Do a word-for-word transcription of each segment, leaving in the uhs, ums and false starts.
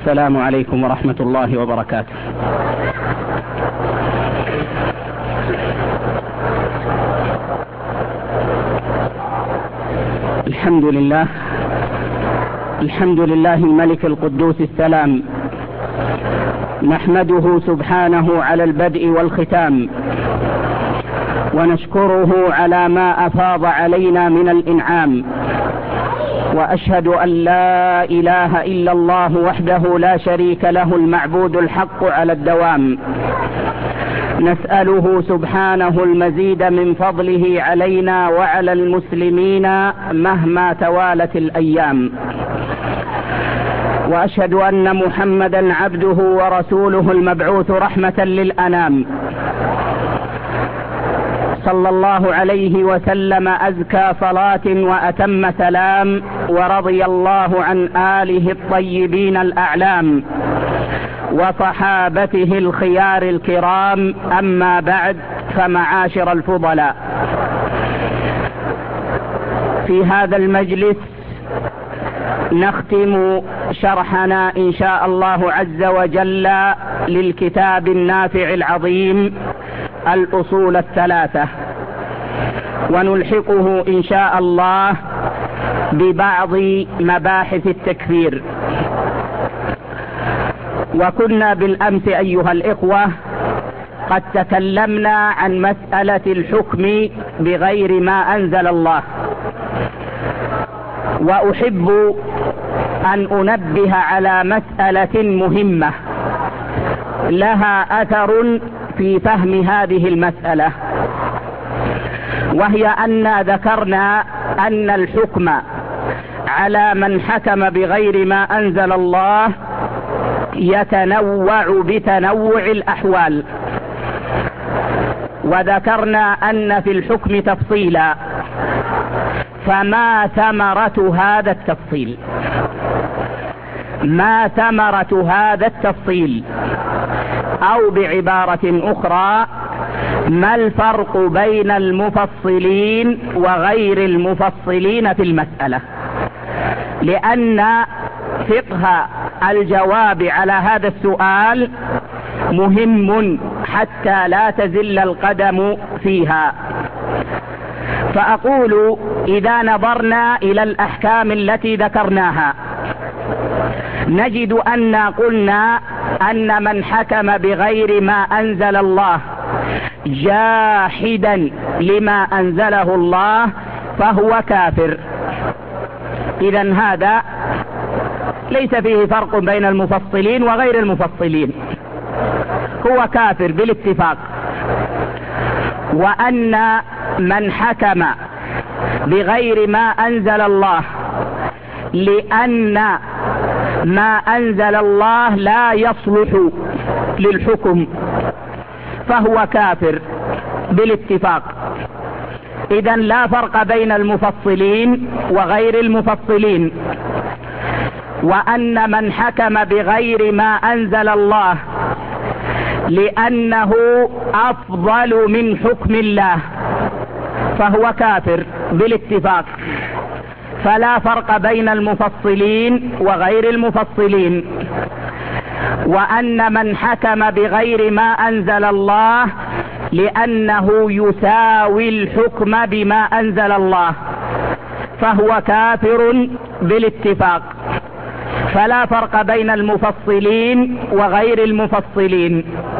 السلام عليكم ورحمة الله وبركاته. الحمد لله الحمد لله الملك القدوس السلام، نحمده سبحانه على البدء والختام، ونشكره على ما أفاض علينا من الإنعام، وأشهد أن لا إله إلا الله وحده لا شريك له المعبود الحق على الدوام. نسأله سبحانه المزيد من فضله علينا وعلى المسلمين مهما توالت الأيام، وأشهد أن محمدا عبده ورسوله المبعوث رحمة للأنام، صلى الله عليه وسلم أزكى صلاة وأتم سلام، ورضي الله عن آله الطيبين الأعلام وصحابته الخيار الكرام. أما بعد، فمعاشر الفضلاء، في هذا المجلس نختم شرحنا إن شاء الله عز وجل للكتاب النافع العظيم الأصول الثلاثة، ونلحقه إن شاء الله ببعض مباحث التكفير. وكنا بالأمس أيها الإخوة قد تكلمنا عن مسألة الحكم بغير ما أنزل الله، وأحب أن أنبه على مسألة مهمة لها أثر في فهم هذه المسألة، وهي أن ذكرنا أن الحكم على من حكم بغير ما أنزل الله يتنوع بتنوع الأحوال، وذكرنا أن في الحكم تفصيلا، فما ثمرة هذا التفصيل ما ثمرة هذا التفصيل أو بعبارة أخرى، ما الفرق بين المفصلين وغير المفصلين في المسألة؟ لأن فقه الجواب على هذا السؤال مهم حتى لا تزل القدم فيها. فأقول إذا نظرنا إلى الأحكام التي ذكرناها نجد أن قلنا أن من حكم بغير ما أنزل الله جاحدا لما أنزله الله فهو كافر. إذن هذا ليس فيه فرق بين المفصلين وغير المفصلين، هو كافر بالاتفاق. وأن من حكم بغير ما أنزل الله لأن ما أنزل الله لا يصلح للحكم فهو كافر بالاتفاق. إذن لا فرق بين المفصلين وغير المفصلين. وأن من حكم بغير ما أنزل الله لأنه أفضل من حكم الله فهو كافر بالاتفاق. فلا فرق بين المفصلين وغير المفصلين. وأن من حكم بغير ما أنزل الله لأنه يساوي الحكم بما أنزل الله فهو كافر بالاتفاق. فلا فرق بين المفصلين وغير المفصلين.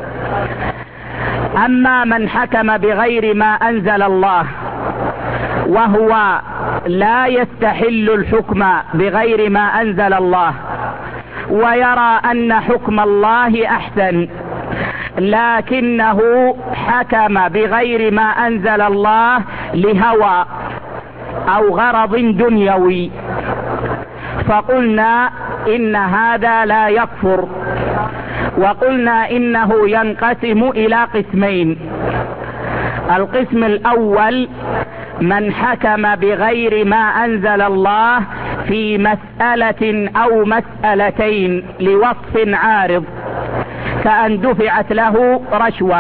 أما من حكم بغير ما أنزل الله وهو لا يستحل الحكم بغير ما أنزل الله ويرى أن حكم الله أحسن، لكنه حكم بغير ما أنزل الله لهوى أو غرض دنيوي، فقلنا إن هذا لا يكفر. وقلنا إنه ينقسم إلى قسمين. القسم الأول من حكم بغير ما أنزل الله في مسألة أو مسألتين لوصف عارض، كأن دفعت له رشوة،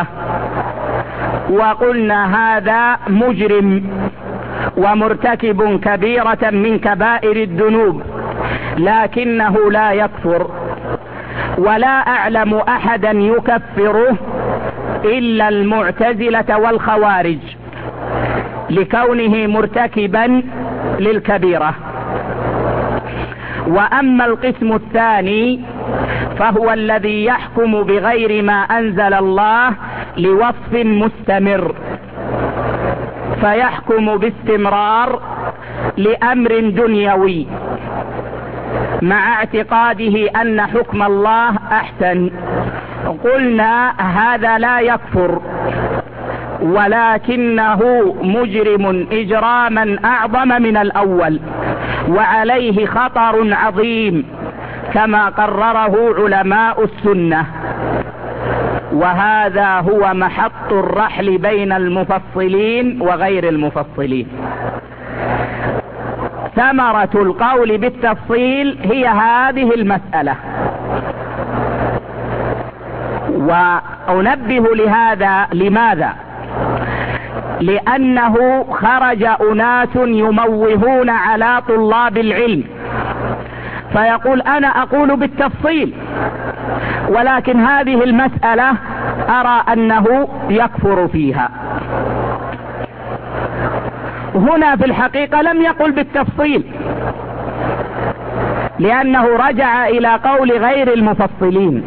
وقلنا هذا مجرم ومرتكب كبيرة من كبائر الذنوب، لكنه لا يكفر. ولا أعلم أحدا يكفره إلا المعتزلة والخوارج لكونه مرتكبا للكبيرة. وأما القسم الثاني فهو الذي يحكم بغير ما أنزل الله لوصف مستمر، فيحكم باستمرار لأمر دنيوي مع اعتقاده أن حكم الله أحسن. قلنا هذا لا يكفر، ولكنه مجرم إجراما أعظم من الأول، وعليه خطر عظيم كما قرره علماء السنة. وهذا هو محط الرحل بين المفصلين وغير المفصلين. ثمرة القول بالتفصيل هي هذه المسألة. وأنبه لهذا، لماذا؟ لأنه خرج أناس يموهون على طلاب العلم، فيقول أنا أقول بالتفصيل، ولكن هذه المسألة أرى أنه يكفر فيها. هنا في الحقيقة لم يقل بالتفصيل، لأنه رجع إلى قول غير المفصلين،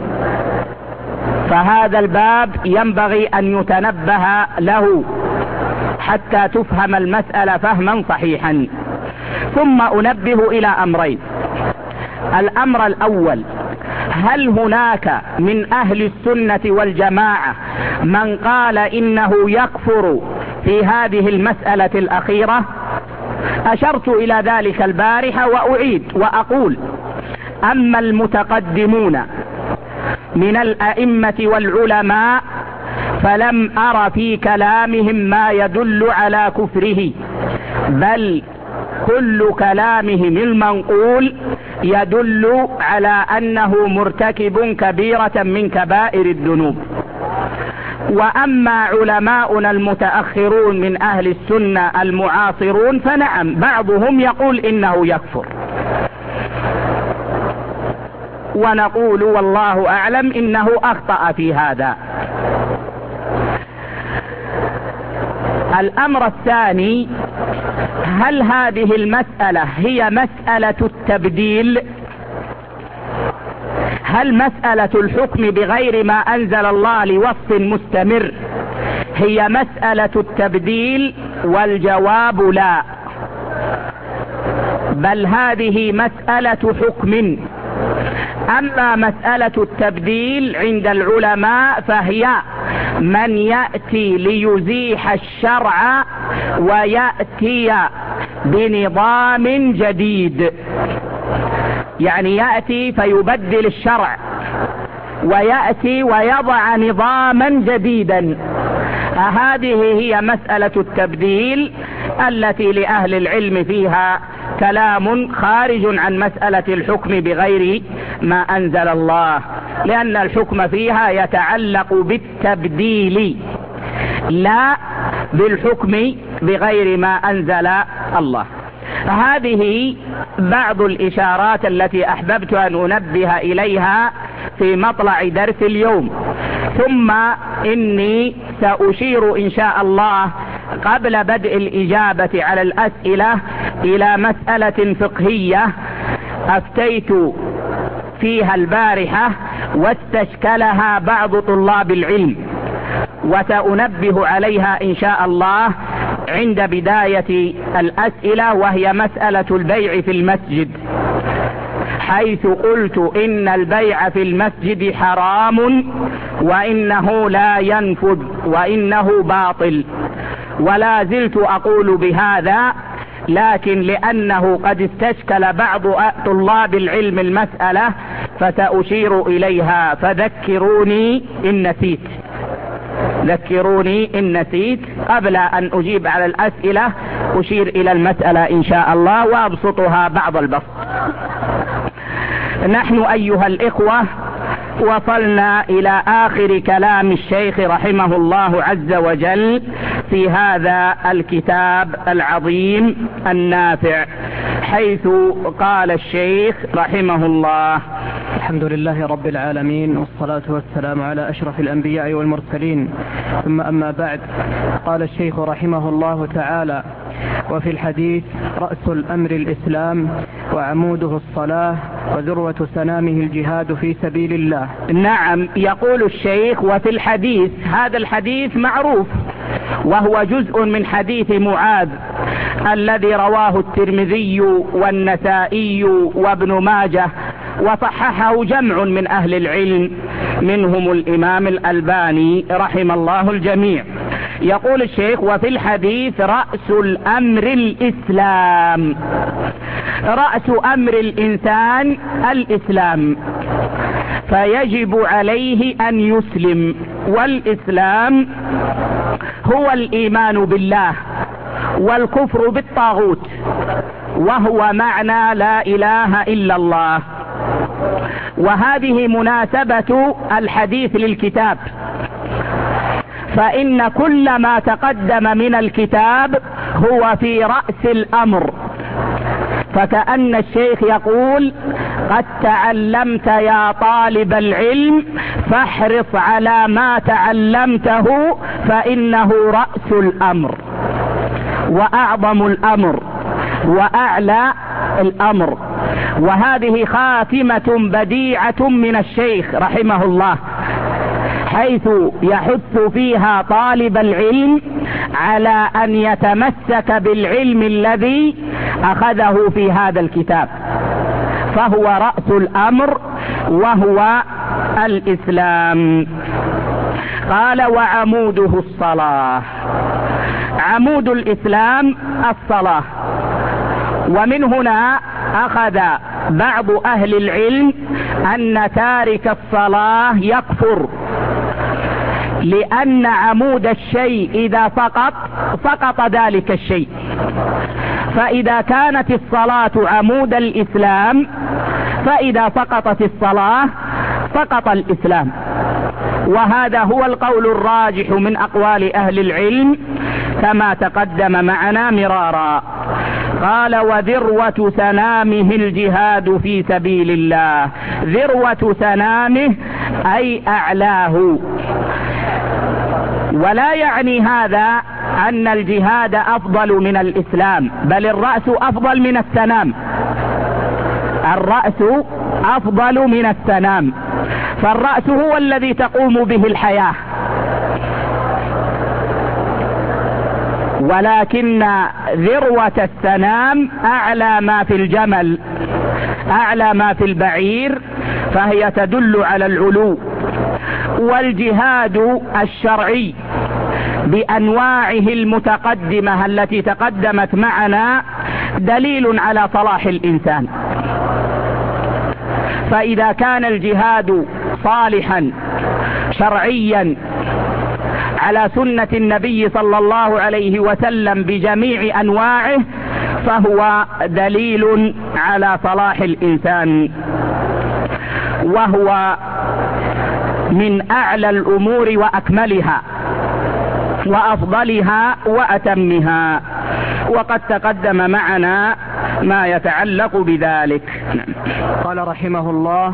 فهذا الباب ينبغي أن يتنبه له حتى تفهم المسألة فهما صحيحا. ثم أنبه إلى أمرين. الأمر الأول، هل هناك من أهل السنة والجماعة من قال إنه يكفر في هذه المسألة الأخيرة؟ أشرت إلى ذلك البارحة وأعيد وأقول: أما المتقدمون من الأئمة والعلماء فلم أر في كلامهم ما يدل على كفره، بل كل كلامهم المنقول يدل على أنه مرتكب كبيرة من كبائر الذنوب. وأما علماؤنا المتأخرون من أهل السنة المعاصرون فنعم، بعضهم يقول إنه يكفر، ونقول والله أعلم إنه أخطأ في هذا. الأمر الثاني، هل هذه المسألة هي مسألة التبديل؟ هل مسألة الحكم بغير ما أنزل الله لوصف مستمر هي مسألة التبديل؟ والجواب لا، بل هذه مسألة حكم. أما مسألة التبديل عند العلماء فهي من يأتي ليزيح الشرع ويأتي بنظام جديد، يعني يأتي فيبدل الشرع ويأتي ويضع نظاما جديدا. هذه هي مسألة التبديل التي لأهل العلم فيها كلام خارج عن مسألة الحكم بغير ما أنزل الله، لأن الحكم فيها يتعلق بالتبديل لا بالحكم بغير ما أنزل الله. هذه بعض الإشارات التي أحببت أن أنبه إليها في مطلع درس اليوم. ثم إني سأشير إن شاء الله قبل بدء الإجابة على الأسئلة إلى مسألة فقهية أفتيت فيها البارحة واستشكلها بعض طلاب العلم، وسأنبه عليها إن شاء الله عند بداية الأسئلة، وهي مسألة البيع في المسجد، حيث قلت إن البيع في المسجد حرام وإنه لا ينفذ وإنه باطل، ولا زلت أقول بهذا، لكن لأنه قد استشكل بعض طلاب العلم المسألة فسأشير إليها، فذكروني إن نسيت، ذكروني إن نسيت. قبل أن أجيب على الأسئلة أشير إلى المسألة إن شاء الله وأبسطها بعض البسط. نحن أيها الإخوة وصلنا إلى آخر كلام الشيخ رحمه الله عز وجل في هذا الكتاب العظيم النافع، حيث قال الشيخ رحمه الله: الحمد لله رب العالمين، والصلاة والسلام على أشرف الأنبياء والمرسلين، ثم أما بعد. قال الشيخ رحمه الله تعالى: وفي الحديث: رأس الأمر الإسلام، وعموده الصلاة، وذروة سنامه الجهاد في سبيل الله. نعم، يقول الشيخ: وفي الحديث. هذا الحديث معروف، وهو جزء من حديث معاذ الذي رواه الترمذي والنسائي وابن ماجه، وصححه جمع من أهل العلم منهم الإمام الألباني رحم الله الجميع. يقول الشيخ: وفي الحديث: رأس الأمر الإسلام. رأس أمر الإنسان الإسلام، فيجب عليه أن يسلم، والإسلام هو الإيمان بالله والكفر بالطاغوت، وهو معنى لا إله إلا الله. وهذه مناسبة الحديث للكتاب، فإن كل ما تقدم من الكتاب هو في رأس الأمر. فكأن الشيخ يقول: قد تعلمت يا طالب العلم، فاحرص على ما تعلمته، فإنه رأس الأمر وأعظم الأمر وأعلى الأمر. وهذه خاتمة بديعة من الشيخ رحمه الله، حيث يحث فيها طالب العلم على أن يتمسك بالعلم الذي أخذه في هذا الكتاب، فهو رأس الأمر وهو الإسلام. قال: وعموده الصلاة. عمود الإسلام الصلاة. ومن هنا أخذ بعض أهل العلم أن تارك الصلاة يكفر، لأن عمود الشيء إذا سقط سقط ذلك الشيء. فإذا كانت الصلاة عمود الإسلام، فإذا سقطت الصلاة سقط الإسلام. وهذا هو القول الراجح من أقوال أهل العلم كما تقدم معنا مرارا. قال: وذروة سنامه الجهاد في سبيل الله. ذروة سنامه أي أعلاه. ولا يعني هذا أن الجهاد أفضل من الإسلام، بل الرأس أفضل من السنام. الرأس أفضل من السنام، فالرأس هو الذي تقوم به الحياة، ولكن ذروة السنام أعلى ما في الجمل، أعلى ما في البعير، فهي تدل على العلو. والجهاد الشرعي بأنواعه المتقدمة التي تقدمت معنا دليل على صلاح الإنسان. فإذا كان الجهاد صالحا شرعيا على سنة النبي صلى الله عليه وسلم بجميع أنواعه، فهو دليل على صلاح الإنسان، وهو من أعلى الأمور وأكملها وأفضلها وأتمها، وقد تقدم معنا ما يتعلق بذلك. قال رحمه الله: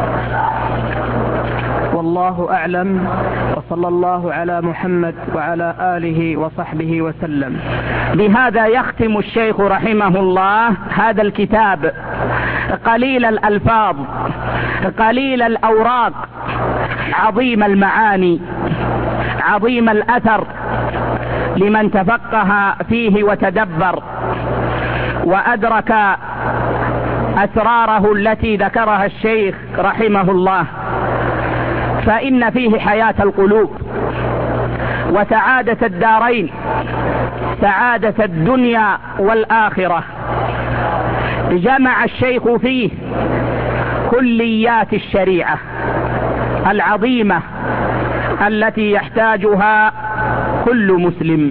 والله أعلم، وصلى الله على محمد وعلى آله وصحبه وسلم. بهذا يختم الشيخ رحمه الله هذا الكتاب، قليل الألفاظ، قليل الأوراق، عظيم المعاني، عظيم الأثر لمن تفقه فيه وتدبر وأدرك أسراره التي ذكرها الشيخ رحمه الله. فإن فيه حياة القلوب وسعادة الدارين، سعادة الدنيا والآخرة. جمع الشيخ فيه كليات الشريعة العظيمة التي يحتاجها كل مسلم.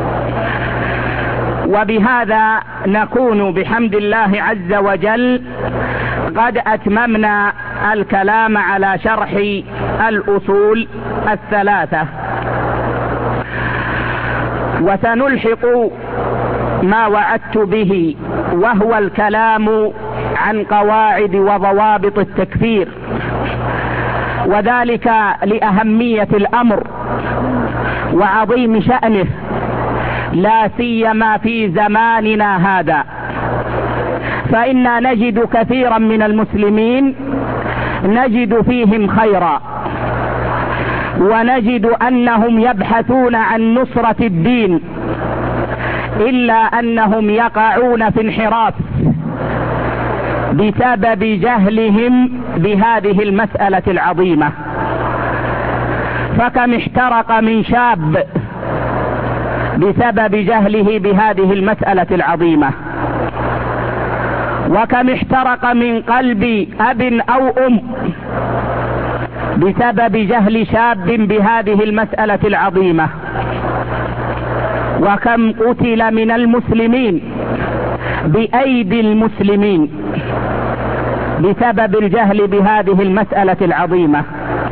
وبهذا نكون بحمد الله عز وجل قد أتممنا الكلام على شرح الأصول الثلاثة، وسنلحق ما وعدت به، وهو الكلام عن قواعد وضوابط التكفير، وذلك لأهمية الأمر وعظيم شأنه، لا سيما في زماننا هذا، فإنا نجد كثيرا من المسلمين نجد فيهم خيرا، ونجد أنهم يبحثون عن نصرة الدين، إلا أنهم يقعون في انحراف بسبب جهلهم بهذه المسألة العظيمة. فكم احترق من شاب بسبب جهله بهذه المسألة العظيمة، وكم احترق من قلب أب أو أم بسبب جهل شاب بهذه المسألة العظيمة، وكم قتل من المسلمين بأيدي المسلمين بسبب الجهل بهذه المسألة العظيمة.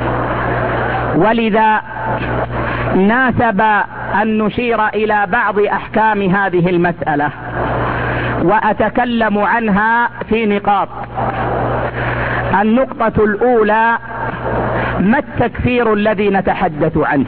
ولذا ناسب أن نشير إلى بعض أحكام هذه المسألة، وأتكلم عنها في نقاط. النقطة الأولى: ما التكفير الذي نتحدث عنه؟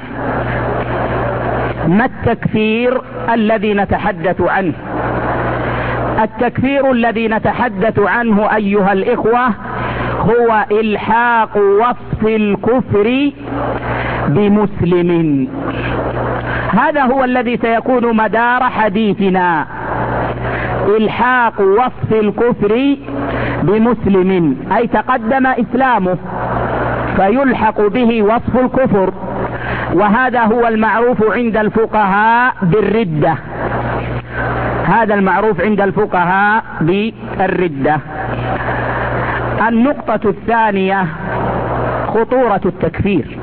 ما التكفير الذي نتحدث عنه؟ التكفير الذي نتحدث عنه أيها الإخوة هو إلحاق وصف الكفر بمسلم. هذا هو الذي سيكون مدار حديثنا، إلحاق وصف الكفر بمسلم، أي تقدم إسلامه فيلحق به وصف الكفر، وهذا هو المعروف عند الفقهاء بالردة. هذا المعروف عند الفقهاء بالردة. النقطة الثانية: خطورة التكفير.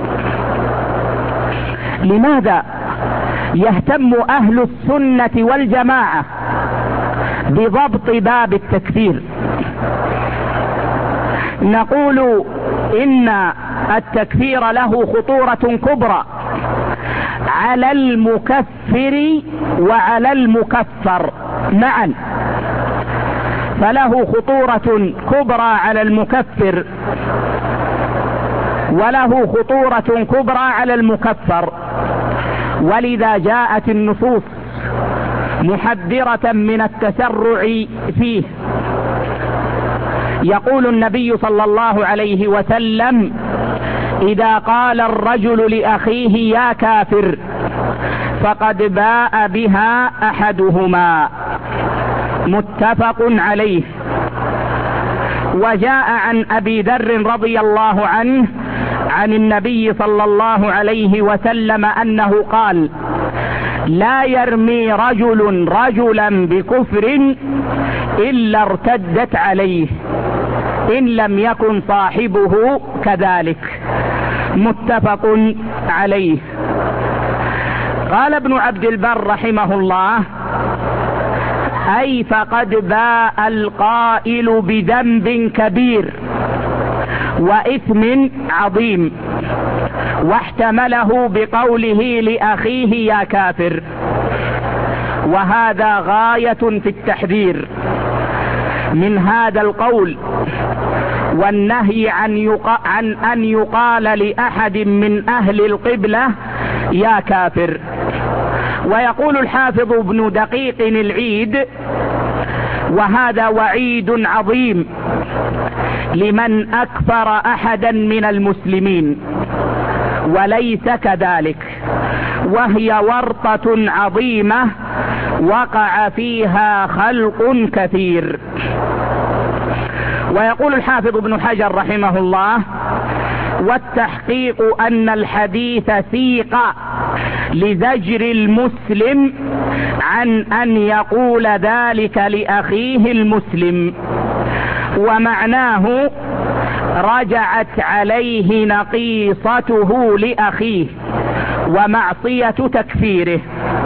لماذا يهتم أهل السنة والجماعة بضبط باب التكفير؟ نقول إن التكفير له خطورة كبرى على المكفر وعلى المكفر معا، فله خطورة كبرى على المكفر وله خطورة كبرى على المكفر. ولذا جاءت النصوص محذرة من التسرع فيه. يقول النبي صلى الله عليه وسلم: إذا قال الرجل لأخيه يا كافر فقد باء بها أحدهما، متفق عليه. وجاء عن أبي ذر رضي الله عنه عن النبي صلى الله عليه وسلم أنه قال: لا يرمي رجل رجلا بكفر إلا ارتدت عليه إن لم يكن صاحبه كذلك، متفق عليه. قال ابن عبد البر رحمه الله: أي فقد باء القائل بذنب كبير وإثم عظيم، واحتمله بقوله لأخيه يا كافر. وهذا غاية في التحذير من هذا القول والنهي عن, يق... عن أن يقال لأحد من أهل القبلة يا كافر. ويقول الحافظ ابن دقيق العيد: وهذا وعيد عظيم لمن أكفر أحدا من المسلمين وليس كذلك، وهي ورطة عظيمة وقع فيها خلق كثير. ويقول الحافظ ابن حجر رحمه الله: والتحقيق أن الحديث سيق لزجر المسلم عن أن يقول ذلك لأخيه المسلم، ومعناه رجعت عليه نقيصته لأخيه ومعصية تكفيره.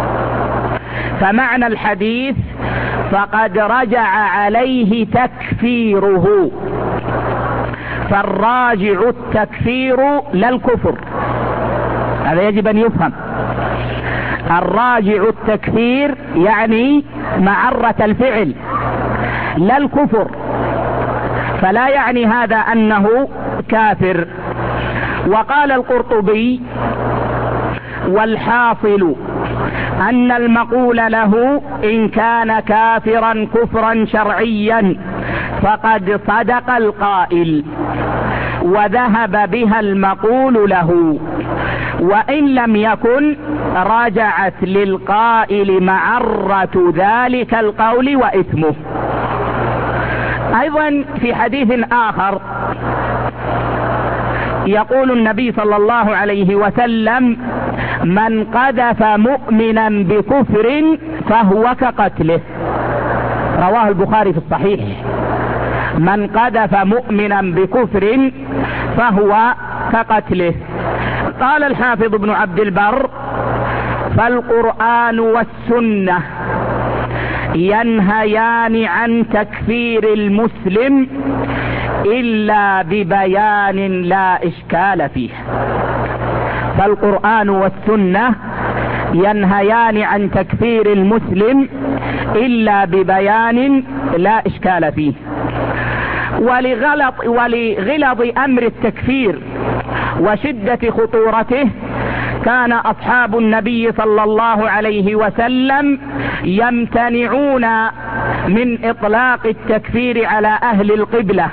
فمعنى الحديث: فقد رجع عليه تكفيره، فالراجع التكفير لا الكفر. هذا يجب أن يفهم. الراجع التكفير يعني معرة الفعل لا الكفر، فلا يعني هذا أنه كافر. وقال القرطبي: والحاصل أن المقول له إن كان كافرا كفرا شرعيا فقد صدق القائل وذهب بها المقول له، وإن لم يكن رجعت للقائل معرة ذلك القول وإثمه. أيضا في حديث آخر يقول النبي صلى الله عليه وسلم: من قذف مؤمنا بكفر فهو كقتله. رواه البخاري في الصحيح: من قذف مؤمنا بكفر فهو كقتله. قال الحافظ ابن عبد البر: فالقرآن والسنة ينهيان عن تكفير المسلم إلا ببيان لا إشكال فيه. فالقرآن والسنة ينهيان عن تكفير المسلم إلا ببيان لا إشكال فيه. ولغلط ولغلظ أمر التكفير وشدة خطورته كان أصحاب النبي صلى الله عليه وسلم يمتنعون من إطلاق التكفير على أهل القبلة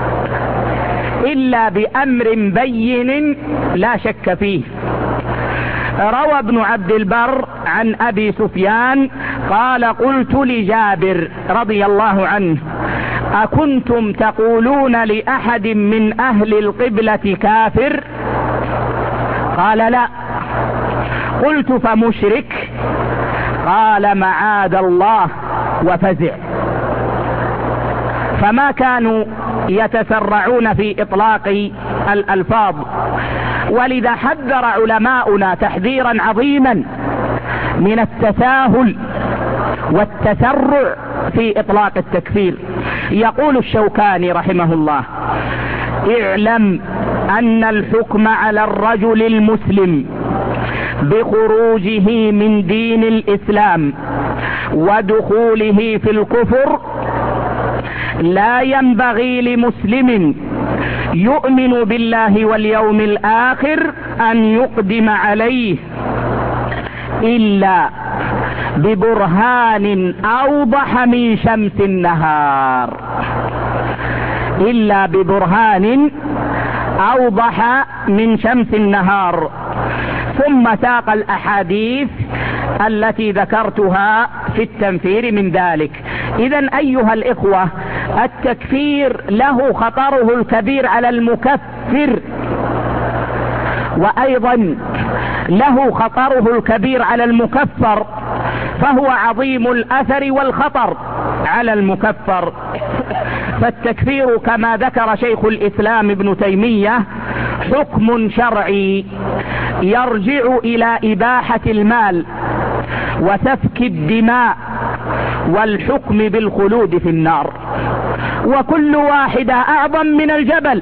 إلا بأمر بين لا شك فيه. روى ابن عبد البر عن أبي سفيان قال: قلت لجابر رضي الله عنه: أكنتم تقولون لأحد من أهل القبلة كافر؟ قال: لا. قلت: فمشرك؟ قال: معاذ الله، وفزع. فما كانوا يتسرعون في إطلاق الألفاظ، ولذا حذر علماؤنا تحذيرا عظيما من التساهل والتسرع في إطلاق التكفير. يقول الشوكاني رحمه الله: اعلم أن الحكم على الرجل المسلم بخروجه من دين الإسلام ودخوله في الكفر لا ينبغي لمسلم يؤمن بالله واليوم الآخر أن يقدم عليه إلا ببرهان أوضح من شمس النهار، إلا ببرهان أوضح من شمس النهار. ثم ساق الأحاديث التي ذكرتها في التنفير من ذلك. إذن أيها الإخوة، التكفير له خطره الكبير على المكفر، وأيضا له خطره الكبير على المكفر، فهو عظيم الأثر والخطر على المكفر. فالتكفير كما ذكر شيخ الإسلام ابن تيمية حكم شرعي يرجع إلى إباحة المال وسفك الدماء والحكم بالخلود في النار، وكل واحدة أعظم من الجبل.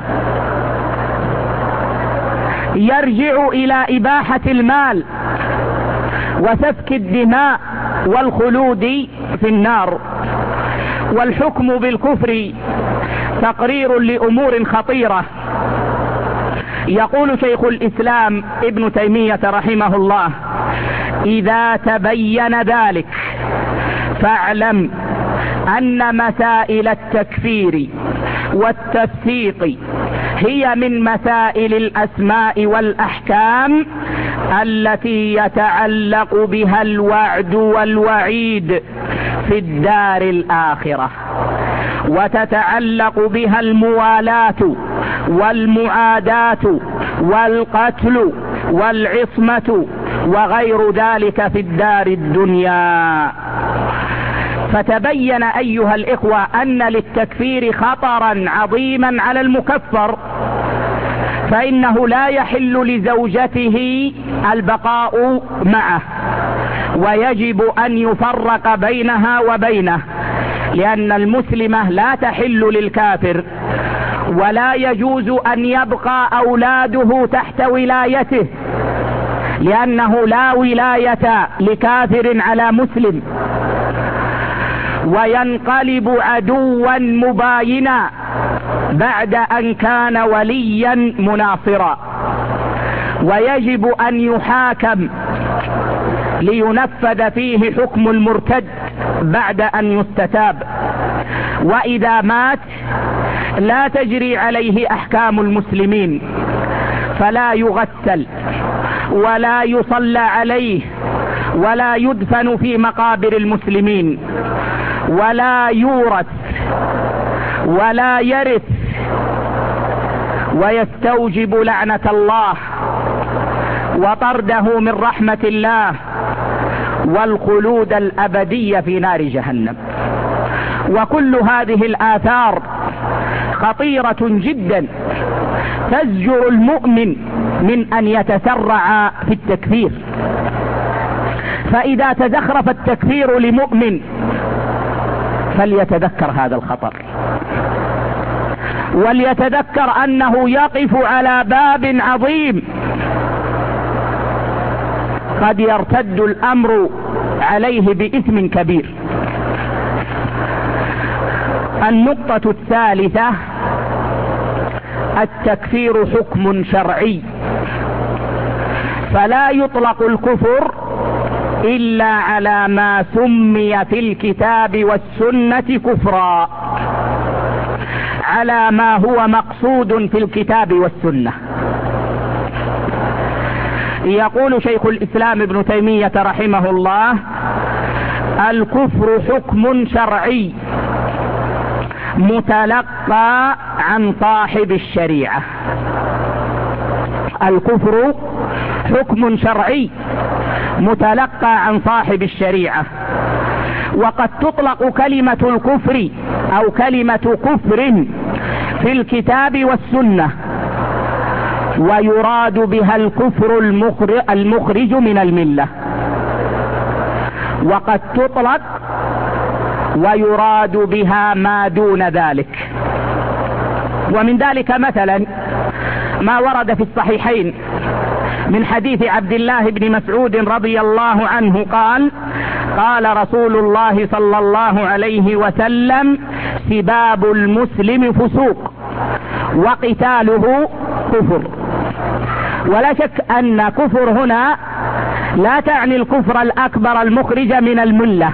يرجع إلى إباحة المال وسفك الدماء والخلود في النار. والحكم بالكفر تقرير لأمور خطيرة. يقول شيخ الإسلام ابن تيمية رحمه الله: إذا تبين ذلك فاعلم أن مسائل التكفير والتفسيق هي من مسائل الأسماء والأحكام التي يتعلق بها الوعد والوعيد في الدار الآخرة، وتتعلق بها الموالاة والمعاداة والقتل والعصمة وغير ذلك في الدار الدنيا. فتبين أيها الإخوة أن للتكفير خطرا عظيما على المكفر، فإنه لا يحل لزوجته البقاء معه، ويجب أن يفرق بينها وبينه، لأن المسلمة لا تحل للكافر، ولا يجوز أن يبقى أولاده تحت ولايته، لأنه لا ولاية لكافر على مسلم، وينقلب عدوا مباينا بعد أن كان وليا مناصرا، ويجب أن يحاكم لينفذ فيه حكم المرتد بعد أن يستتاب، وإذا مات لا تجري عليه أحكام المسلمين، فلا يغسل ولا يصلى عليه ولا يدفن في مقابر المسلمين ولا يورث ولا يرث، ويستوجب لعنة الله وطرده من رحمة الله والخلود الأبدي في نار جهنم. وكل هذه الآثار خطيرة جدا تزجر المؤمن من أن يتسرع في التكفير. فإذا تزخرف التكفير لمؤمن فليتذكر هذا الخطر، وليتذكر أنه يقف على باب عظيم قد يرتد الأمر عليه بإثم كبير. النقطة الثالثة: التكفير حكم شرعي، فلا يطلق الكفر إلا على ما سمي في الكتاب والسنة كفرا، على ما هو مقصود في الكتاب والسنة. يقول شيخ الإسلام ابن تيمية رحمه الله: الكفر حكم شرعي متلقى عن صاحب الشريعة. الكفر حكم شرعي متلقى عن صاحب الشريعة. وقد تطلق كلمة الكفر أو كلمة كفر في الكتاب والسنة، ويراد بها الكفر المخرج من الملة، وقد تطلق ويراد بها ما دون ذلك. ومن ذلك مثلا ما ورد في الصحيحين من حديث عبد الله بن مسعود رضي الله عنه قال: قال رسول الله صلى الله عليه وسلم: سباب المسلم فسوق وقتاله كفر. ولا شك أن كفر هنا لا تعني الكفر الأكبر المخرج من الملة،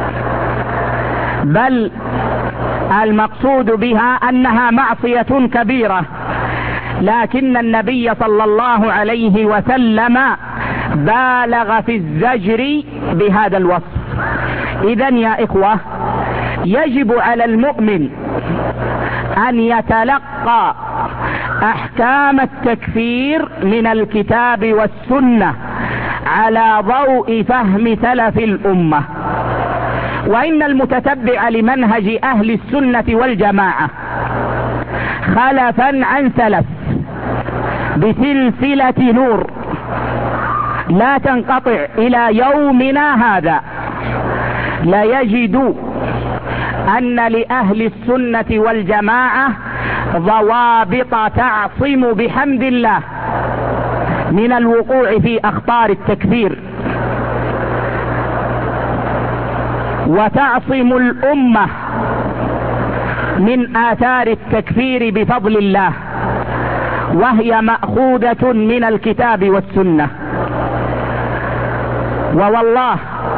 بل المقصود بها أنها معصية كبيرة، لكن النبي صلى الله عليه وسلم بالغ في الزجر بهذا الوصف. إذن يا إخوة، يجب على المؤمن أن يتلقى أحكام التكفير من الكتاب والسنة على ضوء فهم سلف الأمة. وإن المتتبع لمنهج أهل السنة والجماعة خلفا عن سلف بسلسلة نور لا تنقطع إلى يومنا هذا، لا يجد أن لأهل السنة والجماعة ضوابط تعصم بحمد الله من الوقوع في أخطار التكفير، وتعصم الأمة من آثار التكفير بفضل الله، وهي مأخوذة من الكتاب والسنة. ووالله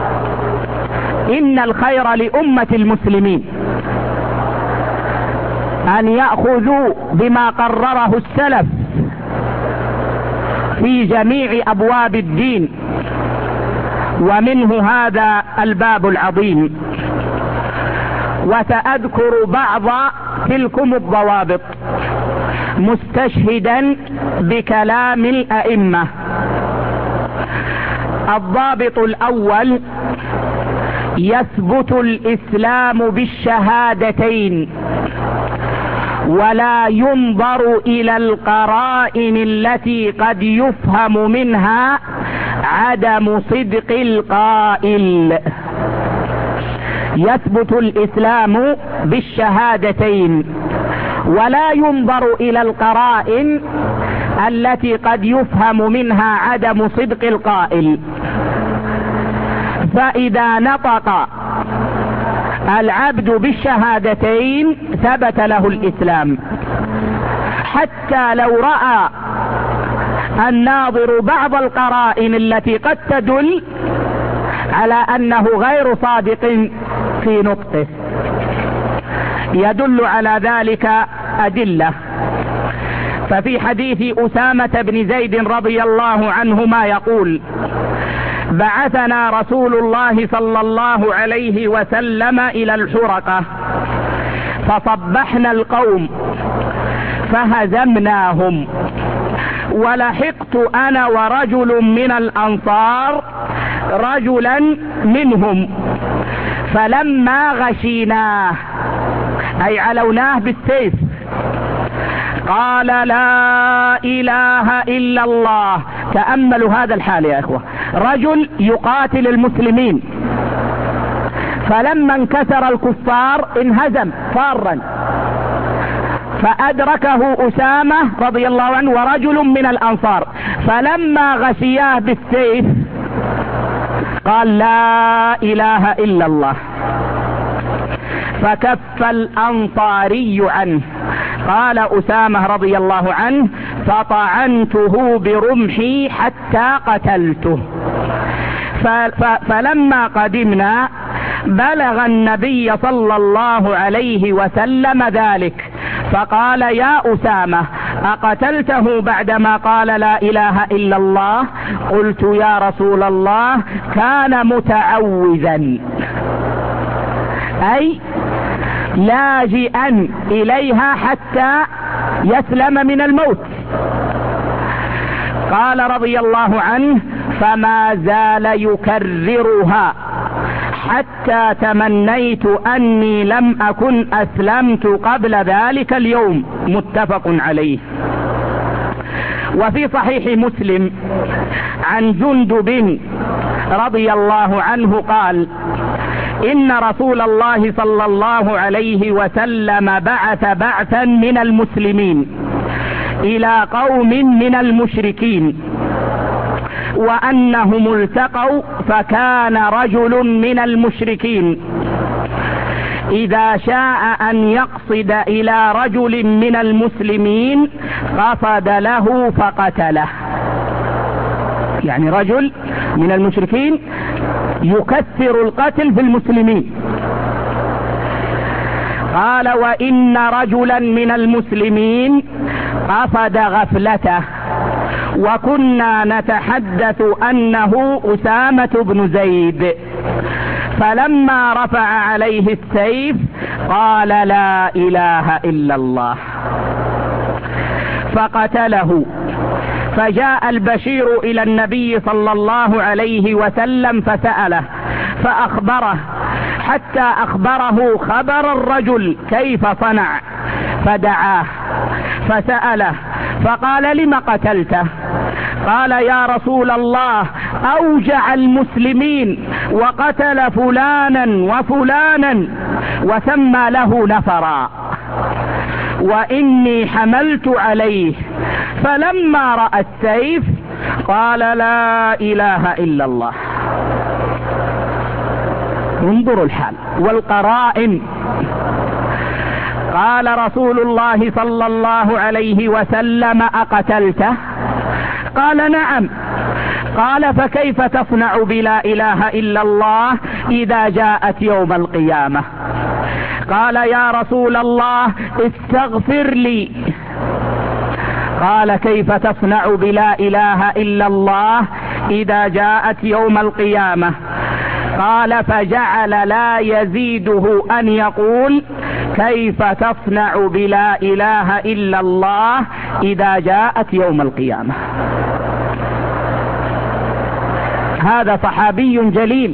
إن الخير لأمة المسلمين أن يأخذوا بما قرره السلف في جميع أبواب الدين، ومنه هذا الباب العظيم. وسأذكر بعض تلكم الضوابط مستشهدا بكلام الأئمة. الضابط الأول: يثبت الإسلام بالشهادتين، ولا ينظر إلى القرائن التي قد يفهم منها عدم صدق القائل. يثبت الإسلام بالشهادتين ولا ينظر إلى القرائن التي قد يفهم منها عدم صدق القائل. فإذا نطق العبد بالشهادتين ثبت له الإسلام، حتى لو رأى الناظر بعض القرائن التي قد تدل على أنه غير صادق في نطقه. يدل على ذلك أدلة. ففي حديث أسامة بن زيد رضي الله عنهما يقول: بعثنا رسول الله صلى الله عليه وسلم إلى الحرقة فصبحنا القوم فهزمناهم، ولحقت أنا ورجل من الأنصار رجلا منهم فلما غشيناه أي علوناه بالسيف قال: لا إله إلا الله. تأملوا هذا الحال يا إخوة، رجل يقاتل المسلمين، فلما انكسر الكفار انهزم فارا، فأدركه أسامة رضي الله عنه ورجل من الأنصار، فلما غشياه بالسيف قال: لا إله إلا الله، فكف الأنصاري عنه. قال أسامة رضي الله عنه: فطعنته برمحي حتى قتلته. فلما قدمنا بلغ النبي صلى الله عليه وسلم ذلك، فقال: يا أسامة أقتلته بعدما قال لا إله إلا الله؟ قلت: يا رسول الله كان متعوذا، أي لاجئا إليها حتى يسلم من الموت. قال رضي الله عنه: فما زال يكررها حتى تمنيت أني لم أكن أسلمت قبل ذلك اليوم. متفق عليه. وفي صحيح مسلم عن جندب رضي الله عنه قال: إن رسول الله صلى الله عليه وسلم بعث بعثا من المسلمين إلى قوم من المشركين، وأنهم التقوا، فكان رجل من المشركين إذا شاء أن يقصد إلى رجل من المسلمين قصد له فقتله. يعني رجل من المشركين يكثر القتل في المسلمين. قال: وإن رجلا من المسلمين قصد غفلته، وكنا نتحدث أنه أسامة بن زيد، فلما رفع عليه السيف قال: لا إله إلا الله، فقتله. فجاء البشير إلى النبي صلى الله عليه وسلم فسأله فأخبره، حتى أخبره خبر الرجل كيف صنع، فدعاه فسأله فقال: لم قتلته؟ قال: يا رسول الله أوجع المسلمين وقتل فلانا وفلانا وسمى له نفرا، وإني حملت عليه، فلما رأى السيف قال: لا إله إلا الله. انظروا الحال والقرائن. قال رسول الله صلى الله عليه وسلم: أقتلته؟ قال: نعم. قال: فكيف تصنع بلا إله إلا الله إذا جاءت يوم القيامة؟ قال: يا رسول الله استغفر لي. قال: كيف تصنع بلا إله إلا الله إذا جاءت يوم القيامة؟ قال: فجعل لا يزيده أن يقول: كيف تصنع بلا إله إلا الله إذا جاءت يوم القيامة؟ هذا صحابي جليل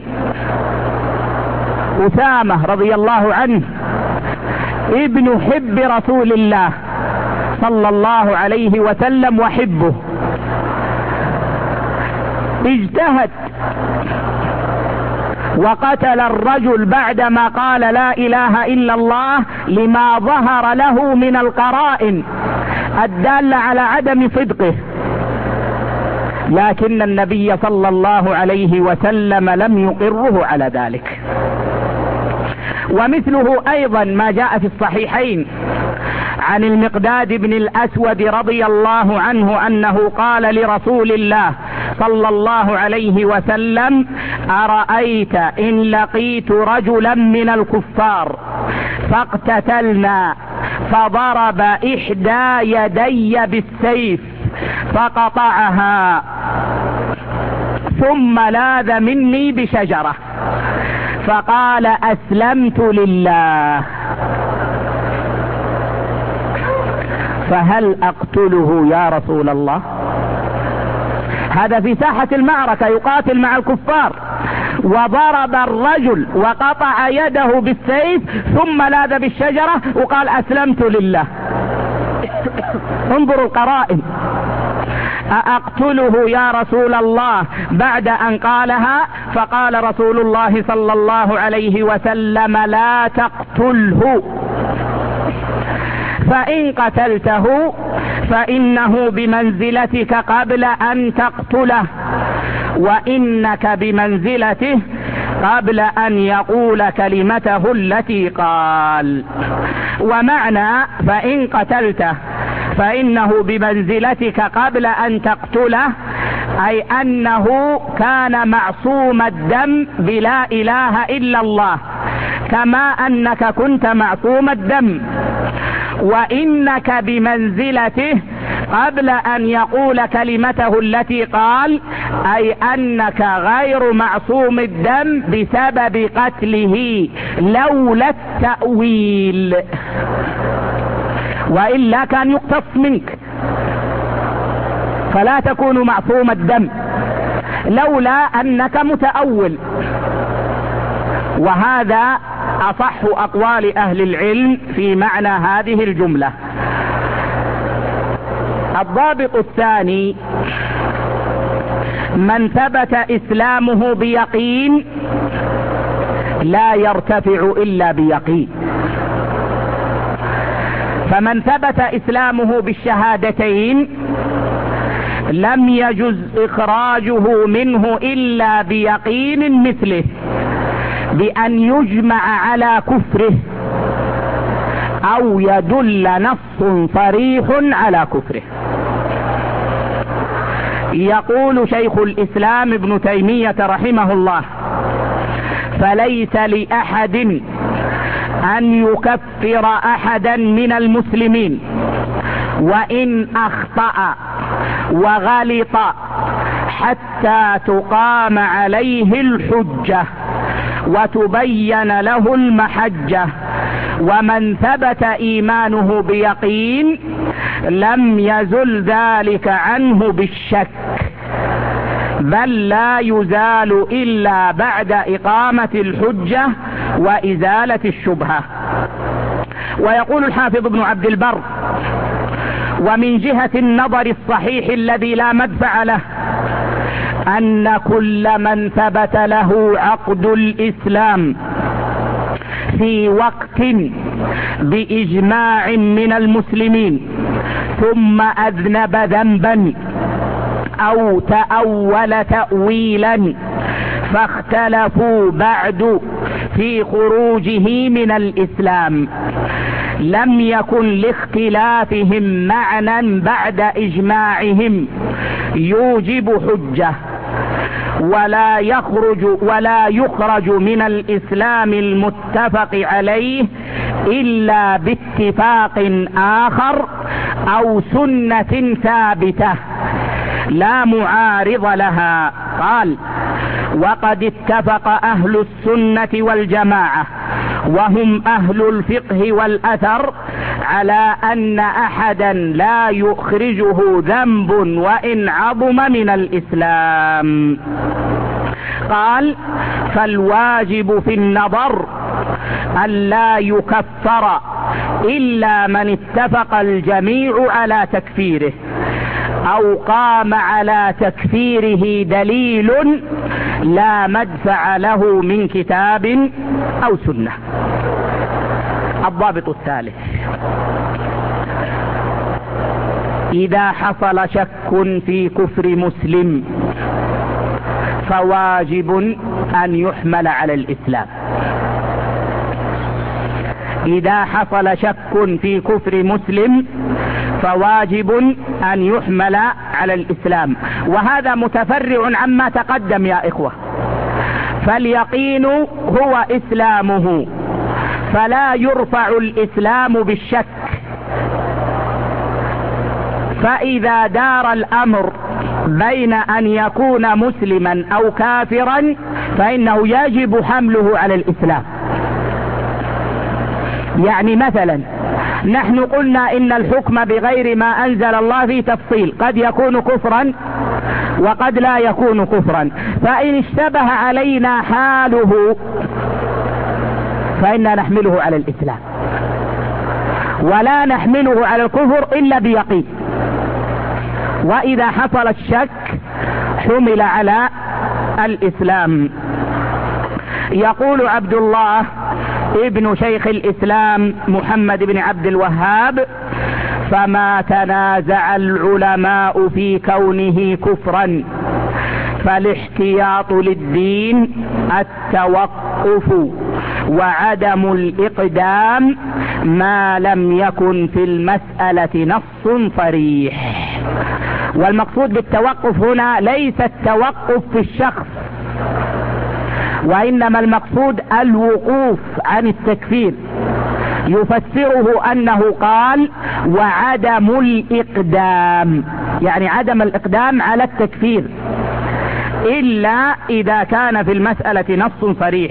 أسامة رضي الله عنه، ابن حب رسول الله صلى الله عليه وسلم وحبه، اجتهد وقتل الرجل بعدما قال لا إله إلا الله، لما ظهر له من القرائن الدالة على عدم صدقه، لكن النبي صلى الله عليه وسلم لم يقره على ذلك. ومثله ايضا ما جاء في الصحيحين عن المقداد بن الاسود رضي الله عنه انه قال لرسول الله صلى الله عليه وسلم: أرأيت إن لقيت رجلا من الكفار فاقتتلنا فضرب إحدى يدي بالسيف فقطعها ثم لاذ مني بشجرة فقال: أسلمت لله، فهل أقتله يا رسول الله؟ هذا في ساحة المعركة يقاتل مع الكفار، وضرب الرجل وقطع يده بالسيف ثم لاذ بالشجرة وقال: أسلمت لله. انظروا القرائن. أأقتله يا رسول الله بعد أن قالها؟ فقال رسول الله صلى الله عليه وسلم: لا تقتله، فإن قتلته فإنه بمنزلتك قبل أن تقتله، وإنك بمنزلته قبل أن يقول كلمته التي قال. ومعنى فإن قتلته فإنه بمنزلتك قبل أن تقتله أي أنه كان معصوم الدم بلا إله إلا الله، كما أنك كنت معصوم الدم. وإنك بمنزلته قبل أن يقول كلمته التي قال، أي أنك غير معصوم الدم بسبب قتله لولا التأويل، وإلا كان يقتص منك، فلا تكون معصوم الدم لولا أنك متأول. وهذا أصح أقوال أهل العلم في معنى هذه الجملة. الضابط الثاني: من ثبت إسلامه بيقين لا يرتفع إلا بيقين. فمن ثبت إسلامه بالشهادتين لم يجز إخراجه منه إلا بيقين مثله، بأن يجمع على كفره أو يدل نص صريح على كفره. يقول شيخ الإسلام ابن تيمية رحمه الله: فليس لأحد أن يكفر أحدا من المسلمين وإن أخطأ وغلط حتى تقام عليه الحجة وتبين له المحجة. ومن ثبت إيمانه بيقين لم يزل ذلك عنه بالشك، بل لا يزال إلا بعد إقامة الحجة وإزالة الشبهة. ويقول الحافظ ابن عبد البر: ومن جهة النظر الصحيح الذي لا مدفع له أن كل من ثبت له عقد الإسلام في وقت بإجماع من المسلمين ثم أذنب ذنبا أو تأول تأويلا فاختلفوا بعد في خروجه من الإسلام، لم يكن لاختلافهم معنى بعد إجماعهم يوجب حجة، ولا يخرج ولا يخرج من الإسلام المتفق عليه إلا باتفاق آخر أو سنة ثابتة لا معارض لها. قال: وقد اتفق أهل السنة والجماعة وهم أهل الفقه والأثر على أن أحدا لا يخرجه ذنب وإن عظم من الإسلام. قال: فالواجب في النظر أن لا يكفر إلا من اتفق الجميع على تكفيره أو قام على تكفيره دليل لا مدفع له من كتاب أو سنة. الضابط الثالث: إذا حصل شك في كفر مسلم فواجب أن يحمل على الإسلام. إذا حصل شك في كفر مسلم فواجب أن يحمل على الإسلام، وهذا متفرع عما تقدم يا إخوة. فاليقين هو إسلامه، فلا يرفع الإسلام بالشك. فإذا دار الأمر بين أن يكون مسلما أو كافرا فإنه يجب حمله على الإسلام. يعني مثلا نحن قلنا إن الحكم بغير ما أنزل الله في تفصيل، قد يكون كفرا وقد لا يكون كفرا، فإن اشتبه علينا حاله فإننا نحمله على الإسلام، ولا نحمله على الكفر إلا بيقين. وإذا حصل الشك حمل على الإسلام. يقول عبد الله ابن شيخ الإسلام محمد بن عبد الوهاب: فما تنازع العلماء في كونه كفرا فالاحتياط للدين التوقف وعدم الإقدام ما لم يكن في المسألة نص صريح. والمقصود بالتوقف هنا ليس التوقف في الشخص، وإنما المقصود الوقوف عن التكفير. يفسره أنه قال وعدم الإقدام، يعني عدم الإقدام على التكفير إلا إذا كان في المسألة نص صريح.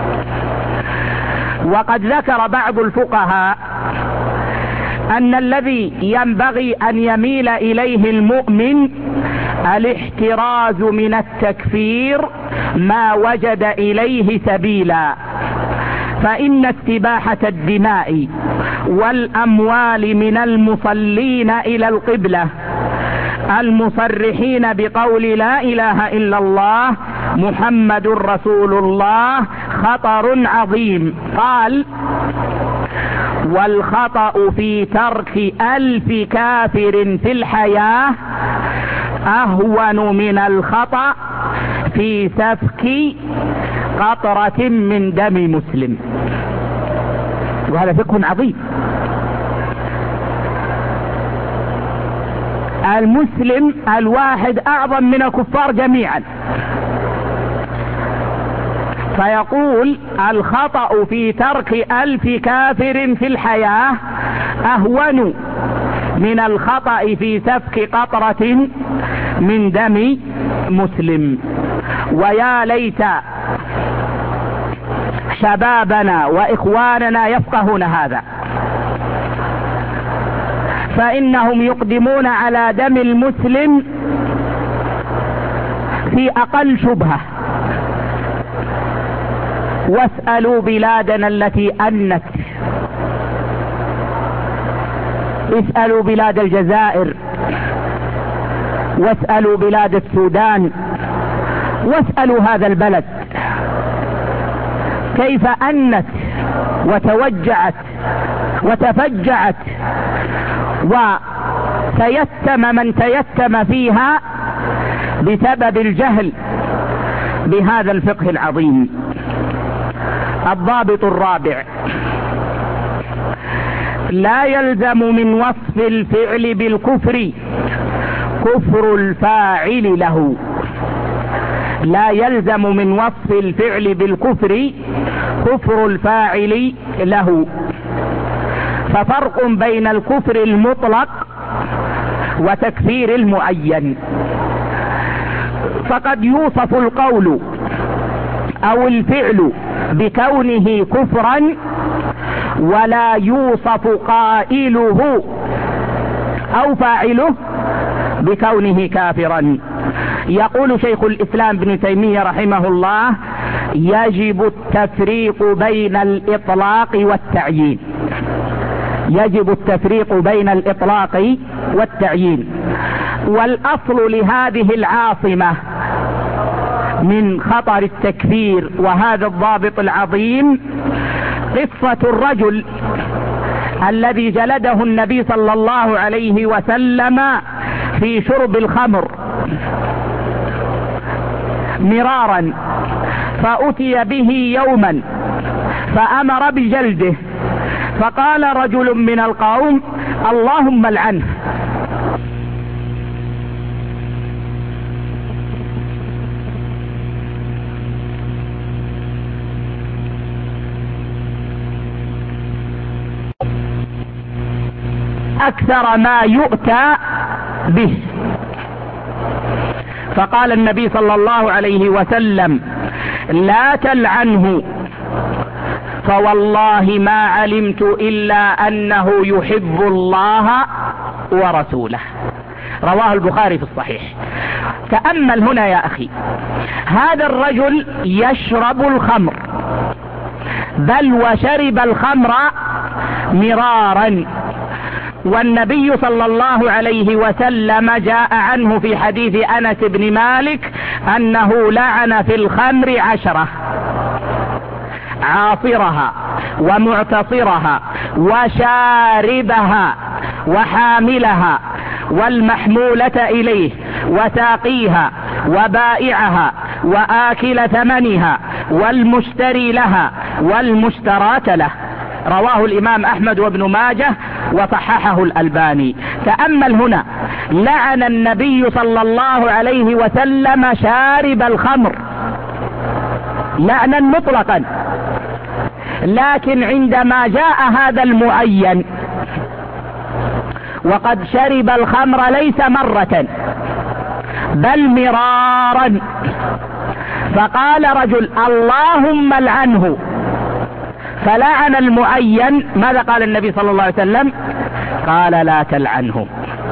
وقد ذكر بعض الفقهاء أن الذي ينبغي أن يميل إليه المؤمن الاحتراز من التكفير ما وجد إليه سبيلا، فإن استباحة الدماء والأموال من المصلين إلى القبلة المصرحين بقول لا إله إلا الله محمد رسول الله خطر عظيم. قال: والخطأ في ترك ألف كافر في الحياة أهون من الخطأ في سفك قطرة من دم مسلم. وهذا فقه عظيم. المسلم الواحد أعظم من الكفار جميعا، فيقول الخطأ في ترك ألف كافر في الحياة أهون من الخطأ في سفك قطرة من دم مسلم. ويا ليت شبابنا وإخواننا يفقهون هذا، فإنهم يقدمون على دم المسلم في أقل شبهة. واسألوا بلادنا التي أنت، اسألوا بلاد الجزائر، واسألوا بلاد السودان، واسألوا هذا البلد كيف أنت وتوجعت وتفجعت وتيتم من تيتم فيها بسبب الجهل بهذا الفقه العظيم. الضابط الرابع: لا يلزم من وصف الفعل بالكفر كفر الفاعل له. لا يلزم من وصف الفعل بالكفر كفر الفاعل له. ففرق بين الكفر المطلق وتكفير المعين. فقد يوصف القول أو الفعل بكونه كفرا ولا يوصف قائله أو فاعله بكونه كافرا. يقول شيخ الإسلام ابن تيمية رحمه الله: يجب التفريق بين الإطلاق والتعيين. يجب التفريق بين الإطلاق والتعيين. والأصل لهذه العاصمة من خطر التكفير وهذا الضابط العظيم قصة الرجل الذي جلده النبي صلى الله عليه وسلم في شرب الخمر مرارا، فأتي به يوما فأمر بجلده، فقال رجل من القوم: اللهم العنه. أكثر ما يؤتى به. فقال النبي صلى الله عليه وسلم: لا تلعنه، فوالله ما علمت إلا أنه يحب الله ورسوله. رواه البخاري في الصحيح. تأمل هنا يا أخي، هذا الرجل يشرب الخمر، بل وشرب الخمر مرارا، والنبي صلى الله عليه وسلم جاء عنه في حديث أنس بن مالك أنه لعن في الخمر عشرة: عاصرها ومعتصرها وشاربها وحاملها والمحمولة إليه وساقيها وبائعها وآكل ثمنها والمشتري لها والمشتراة له. رواه الإمام أحمد وابن ماجه وصححه الألباني. تأمل هنا، لعن النبي صلى الله عليه وسلم شارب الخمر لعنا مطلقا، لكن عندما جاء هذا المعين وقد شرب الخمر ليس مرة بل مرارا، فقال رجل: اللهم العنه، فلعن المعين. ماذا قال النبي صلى الله عليه وسلم؟ قال: لا تلعنه.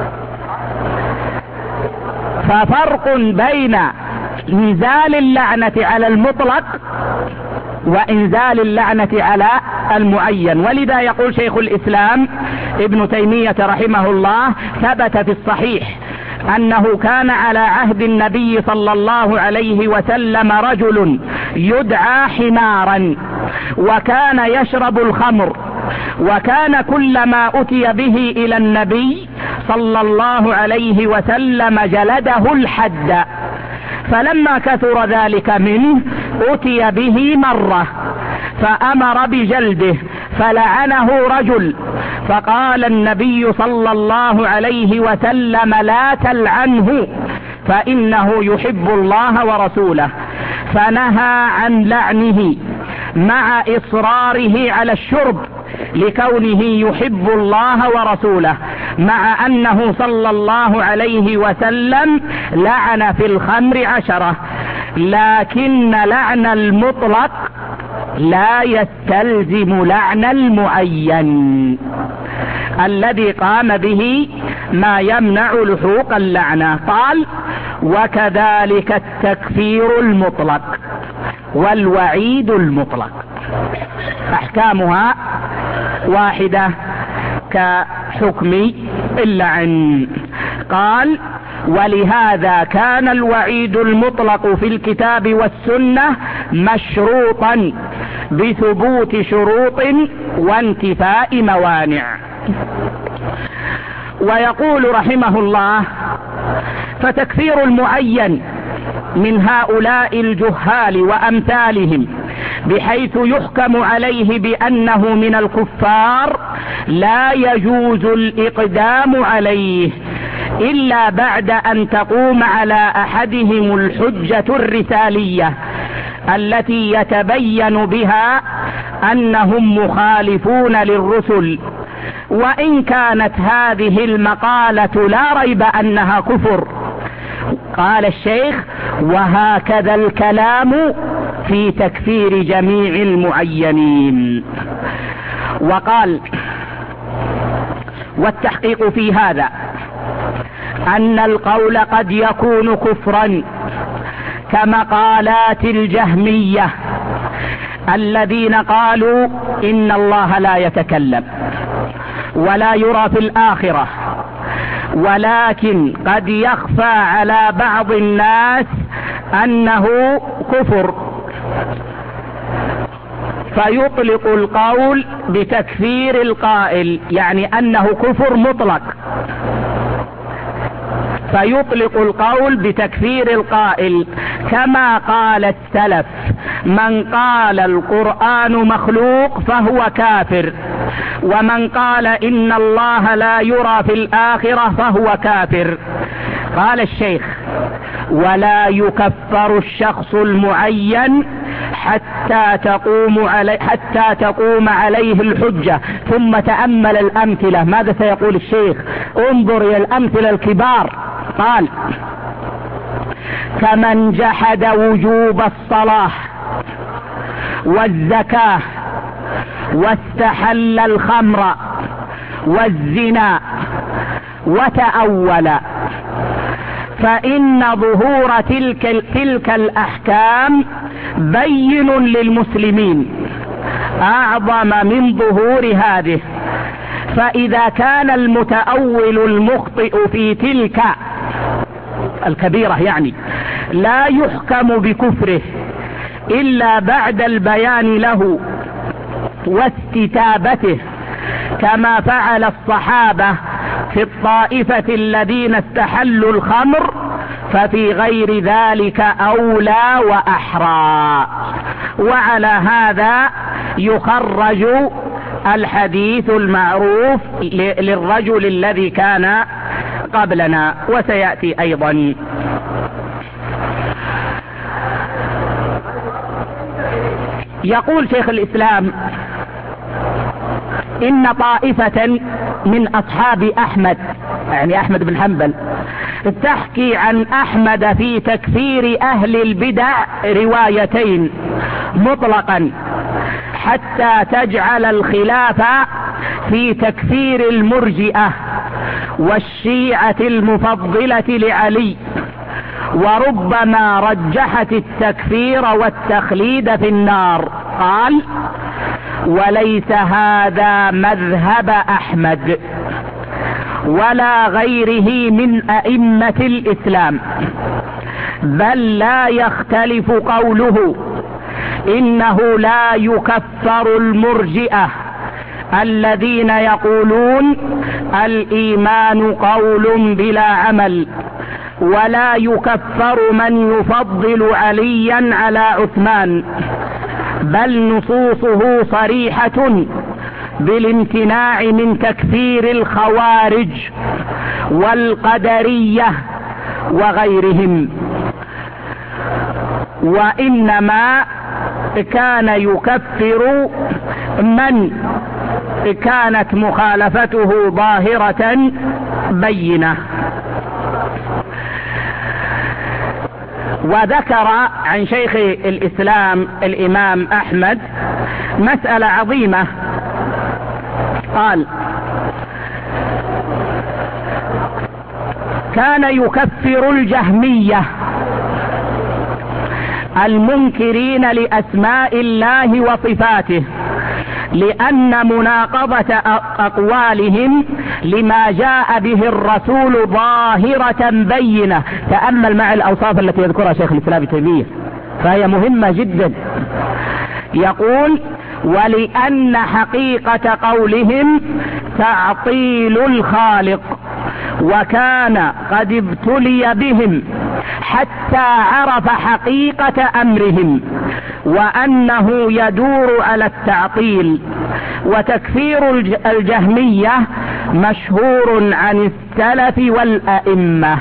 ففرق بين إنزال اللعنة على المطلق وإنزال اللعنة على المعين. ولذا يقول شيخ الإسلام ابن تيمية رحمه الله: ثبت في الصحيح أنه كان على عهد النبي صلى الله عليه وسلم رجل يدعى حمارا، وكان يشرب الخمر، وكان كلما أتي به إلى النبي صلى الله عليه وسلم جلده الحد، فلما كثر ذلك منه أتي به مرة فأمر بجلده، فلعنه رجل، فقال النبي صلى الله عليه وسلم: لا تلعنه، فإنه يحب الله ورسوله، فنهى عن لعنه مع إصراره على الشرب لكونه يحب الله ورسوله، مع أنه صلى الله عليه وسلم لعن في الخمر عشرة، لكن لعن المطلق لا يستلزم لعن المعين الذي قام به ما يمنع لحوق اللعنة. قال: وكذلك التكفير المطلق والوعيد المطلق أحكامها واحدة كحكم اللعن. قال: ولهذا كان الوعيد المطلق في الكتاب والسنة مشروطا بثبوت شروط وانتفاء موانع. ويقول رحمه الله: فتكفير المعين من هؤلاء الجهال وأمثالهم بحيث يحكم عليه بأنه من الكفار لا يجوز الإقدام عليه إلا بعد أن تقوم على أحدهم الحجة الرسالية التي يتبين بها أنهم مخالفون للرسل، وإن كانت هذه المقالة لا ريب أنها كفر. قال الشيخ: وهكذا الكلام في تكفير جميع المعينين. وقال: والتحقيق في هذا أن القول قد يكون كفرا كمقالات الجهمية الذين قالوا إن الله لا يتكلم ولا يرى في الآخرة، ولكن قد يخفى على بعض الناس أنه كفر، فيطلق القول بتكفير القائل، يعني أنه كفر مطلق، فيطلق القول بتكفير القائل، كما قال السلف: من قال القرآن مخلوق فهو كافر، ومن قال إن الله لا يرى في الآخرة فهو كافر. قال الشيخ: ولا يكفر الشخص المعين حتى تقوم علي حتى تقوم عليه الحجة. ثم تأمل الأمثلة، ماذا سيقول الشيخ؟ انظر إلى الأمثلة الكبار. قال: كمن جحد وجوب الصلاة والزكاة واستحل الخمر والزنا وتأول، فإن ظهور تلك, تلك الأحكام بين للمسلمين أعظم من ظهور هذه. فإذا كان المتأول المخطئ في تلك الكبيرة يعني لا يحكم بكفره إلا بعد البيان له واستتابته، كما فعل الصحابة في الطائفة الذين استحلوا الخمر، ففي غير ذلك أولى وأحرى. وعلى هذا يخرج الحديث المعروف للرجل الذي كان قبلنا وسيأتي أيضا. يقول شيخ الإسلام: إن طائفة من أصحاب أحمد، يعني أحمد بن حنبل، تحكي عن أحمد في تكفير أهل البدع روايتين مطلقا، حتى تجعل الخلاف في تكفير المرجئة والشيعة المفضلة لعلي، وربما رجحت التكفير والتخليد في النار. قال: وليس هذا مذهب أحمد ولا غيره من أئمة الإسلام، بل لا يختلف قوله إنه لا يكفر المرجئة الذين يقولون الإيمان قول بلا عمل، ولا يكفر من يفضل عليا على عثمان، بل نصوصه صريحة بالامتناع من تكفير الخوارج والقدرية وغيرهم، وإنما كان يكفر من كانت مخالفته ظاهرة بينة. وذكر عن شيخ الإسلام الإمام أحمد مسألة عظيمة. قال: كان يكفر الجهمية المنكرين لأسماء الله وصفاته، لأن مناقضة أقوالهم لما جاء به الرسول ظاهرة بينة. تأمل مع الأوصاف التي يذكرها شيخ الإسلام ابن تيمية، فهي مهمة جدا. يقول: ولأن حقيقة قولهم تعطيل الخالق، وكان قد ابتلي بهم حتى عرف حقيقة أمرهم، وأنه يدور على التعطيل. وتكفير الجهمية مشهور عن السلف والأئمة،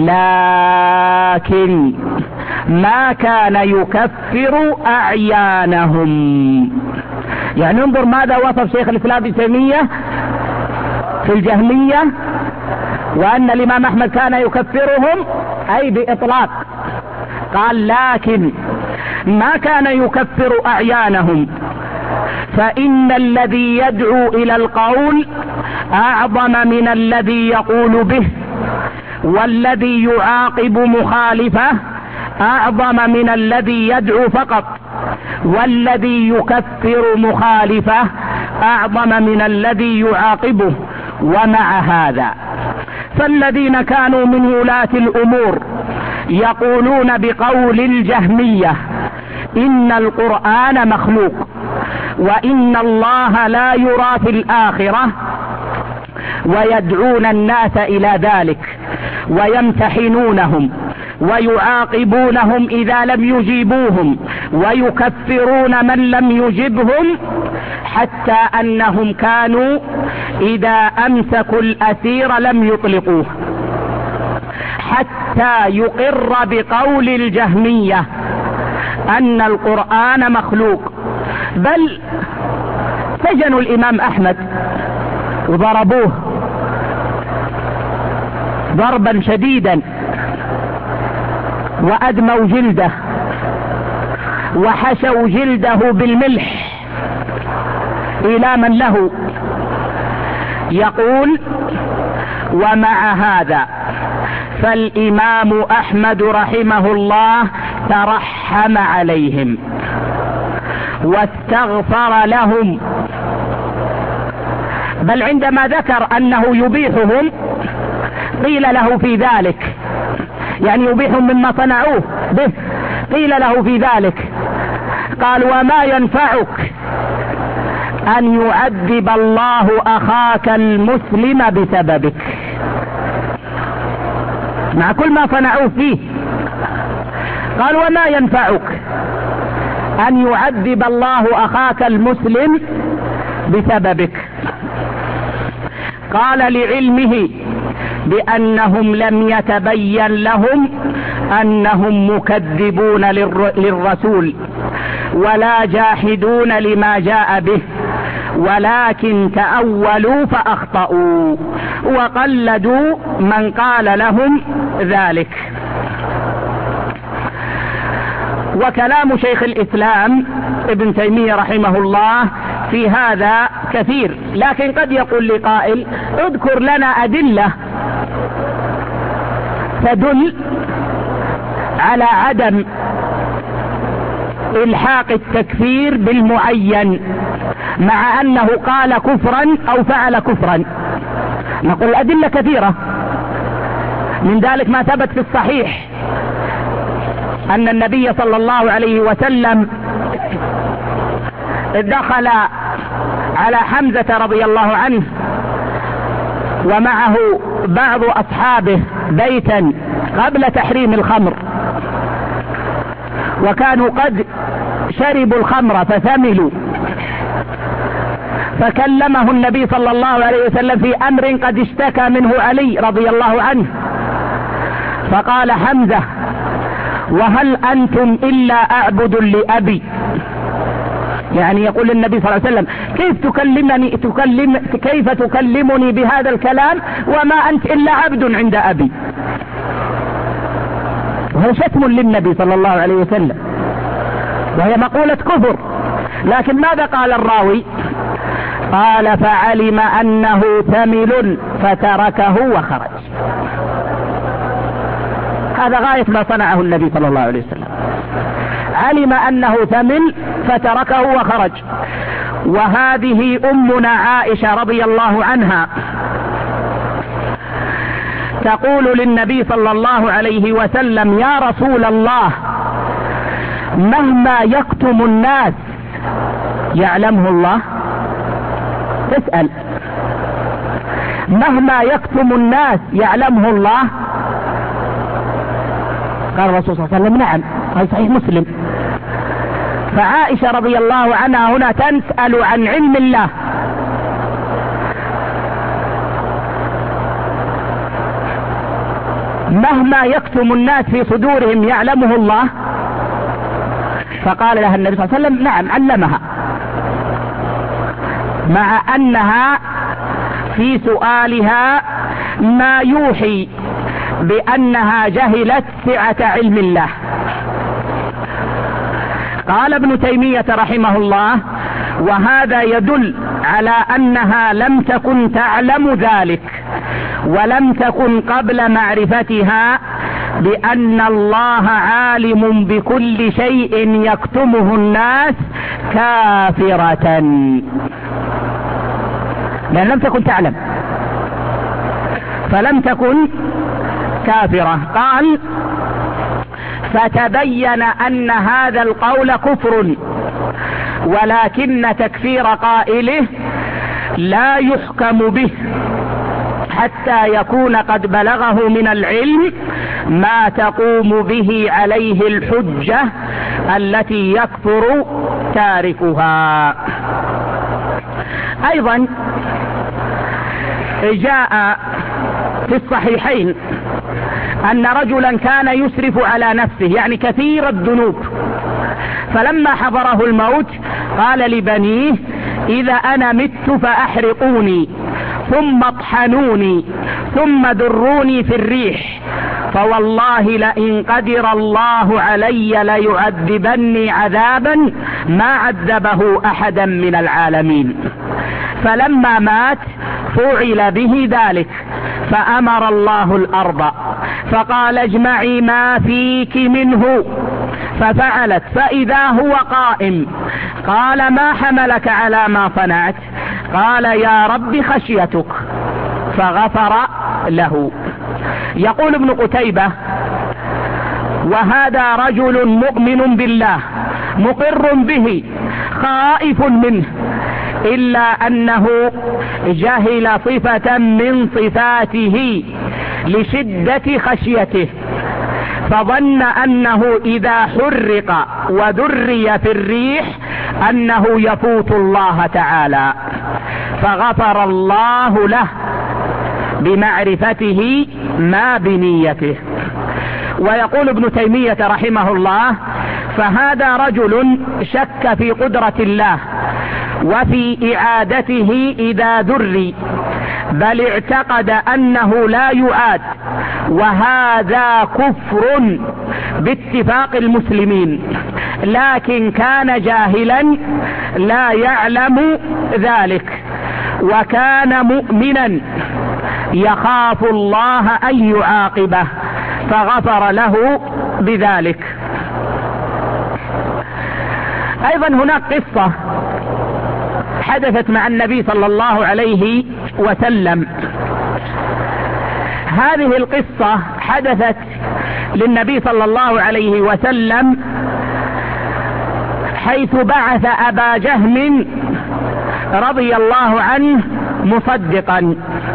لكن ما كان يكفر أعيانهم. يعني انظر ماذا وصف شيخ الإسلام ابن تيمية في الجهمية، وأن الإمام أحمد كان يكفرهم أي بإطلاق. قال: لكن ما كان يكفر أعيانهم، فإن الذي يدعو إلى القول أعظم من الذي يقول به، والذي يعاقب مخالفه أعظم من الذي يدعو فقط، والذي يكفر مخالفه أعظم من الذي يعاقبه. ومع هذا فالذين كانوا من ولاة الأمور يقولون بقول الجهمية إن القرآن مخلوق، وإن الله لا يرى في الآخرة، ويدعون الناس إلى ذلك ويمتحنونهم ويعاقبونهم إذا لم يجيبوهم ويكفرون من لم يجبهم، حتى أنهم كانوا إذا أمسكوا الأسير لم يطلقوه، حتى يقر بقول الجهمية أن القرآن مخلوق. بل سجنوا الإمام أحمد وضربوه ضربا شديدا وأدموا جلده وحشوا جلده بالملح إيلاما له. يقول: ومع هذا فالإمام أحمد رحمه الله ترحم عليهم واستغفر لهم، بل عندما ذكر أنه يبيحهم قيل له في ذلك، يعني يبيحهم مما صنعوه به، قيل له في ذلك قال: وما ينفعك أن يعذب الله أخاك المسلم بسببك، مع كل ما صنعوه فيه. قال: وما ينفعك أن يعذب الله أخاك المسلم بسببك. قال: لعلمه بأنهم لم يتبين لهم أنهم مكذبون للرسول ولا جاحدون لما جاء به، ولكن تأولوا فأخطأوا وقلدوا من قال لهم ذلك. وكلام شيخ الإسلام ابن تيمية رحمه الله في هذا كثير، لكن قد يقول لي قائل: اذكر لنا أدلة تدل على عدم إلحاق التكفير بالمعين مع أنه قال كفرا أو فعل كفرا. نقول الأدلة كثيرة، من ذلك ما ثبت في الصحيح أن النبي صلى الله عليه وسلم دخل على حمزة رضي الله عنه ومعه بعض أصحابه بيتا قبل تحريم الخمر، وكانوا قد شربوا الخمر فثملوا، فكلمه النبي صلى الله عليه وسلم في أمر قد اشتكى منه علي رضي الله عنه، فقال حمزة: وهل أنتم إلا أعبد لأبي؟ يعني يقول النبي صلى الله عليه وسلم: كيف تكلمني تكلم كيف تكلمني بهذا الكلام وما أنت إلا عبد عند أبي؟ وهو شتم للنبي صلى الله عليه وسلم، وهي مقولة كفر. لكن ماذا قال الراوي؟ قال: فعلم أنه ثمل فتركه وخرج. هذا غاية ما صنعه النبي صلى الله عليه وسلم، علم أنه ثمل فتركه وخرج. وهذه أمنا عائشة رضي الله عنها تقول للنبي صلى الله عليه وسلم: يا رسول الله، مهما يكتم الناس يعلمه الله. تسأل: مهما يكتم الناس يعلمه الله؟ قال الرسول صلى الله عليه وسلم: نعم. قال: صحيح مسلم. فعائشة رضي الله عنها هنا تسأل عن علم الله، مهما يكتم الناس في صدورهم يعلمه الله. فقال لها النبي صلى الله عليه وسلم: نعم، علمها، مع أنها في سؤالها ما يوحي بأنها جهلت سعة علم الله. قال ابن تيمية رحمه الله: وهذا يدل على أنها لم تكن تعلم ذلك، ولم تكن قبل معرفتها بأن الله عالم بكل شيء يكتمه الناس كافرة، لأن لم تكن تعلم فلم تكن كافرة. قال: فتبين أن هذا القول كفر ولكن تكفير قائله لا يحكم به حتى يكون قد بلغه من العلم ما تقوم به عليه الحجة التي يكفر تاركها. ايضا جاء في الصحيحين ان رجلا كان يسرف على نفسه، يعني كثير الذنوب، فلما حضره الموت قال لبنيه: اذا انا مت فاحرقوني ثم اطحنوني ثم دروني في الريح، فوالله لئن قدر الله علي ليعذبني عذابا ما عذبه احدا من العالمين. فلما مات فعل به ذلك، فامر الله الارض فقال: اجمعي ما فيك منه، ففعلت، فاذا هو قائم. قال: ما حملك على ما صنعت؟ قال: يا رب خشيتك، فغفر له. يقول ابن قتيبة: وهذا رجل مؤمن بالله مقر به خائف منه، إلا أنه جهل صفة من صفاته لشدة خشيته، فظن أنه إذا حرق ودري في الريح أنه يفوت الله تعالى، فغفر الله له بمعرفته ما بنيته. ويقول ابن تيمية رحمه الله: فهذا رجل شك في قدرة الله وفي إعادته إذا دري، بل اعتقد أنه لا يعاد، وهذا كفر باتفاق المسلمين، لكن كان جاهلا لا يعلم ذلك، وكان مؤمنا يخاف الله أن يعاقبه، فغفر له بذلك. ايضا هناك قصة حدثت مع النبي صلى الله عليه وسلم. هذه القصة حدثت للنبي صلى الله عليه وسلم حيث بعث أبا جهم رضي الله عنه مصدقا،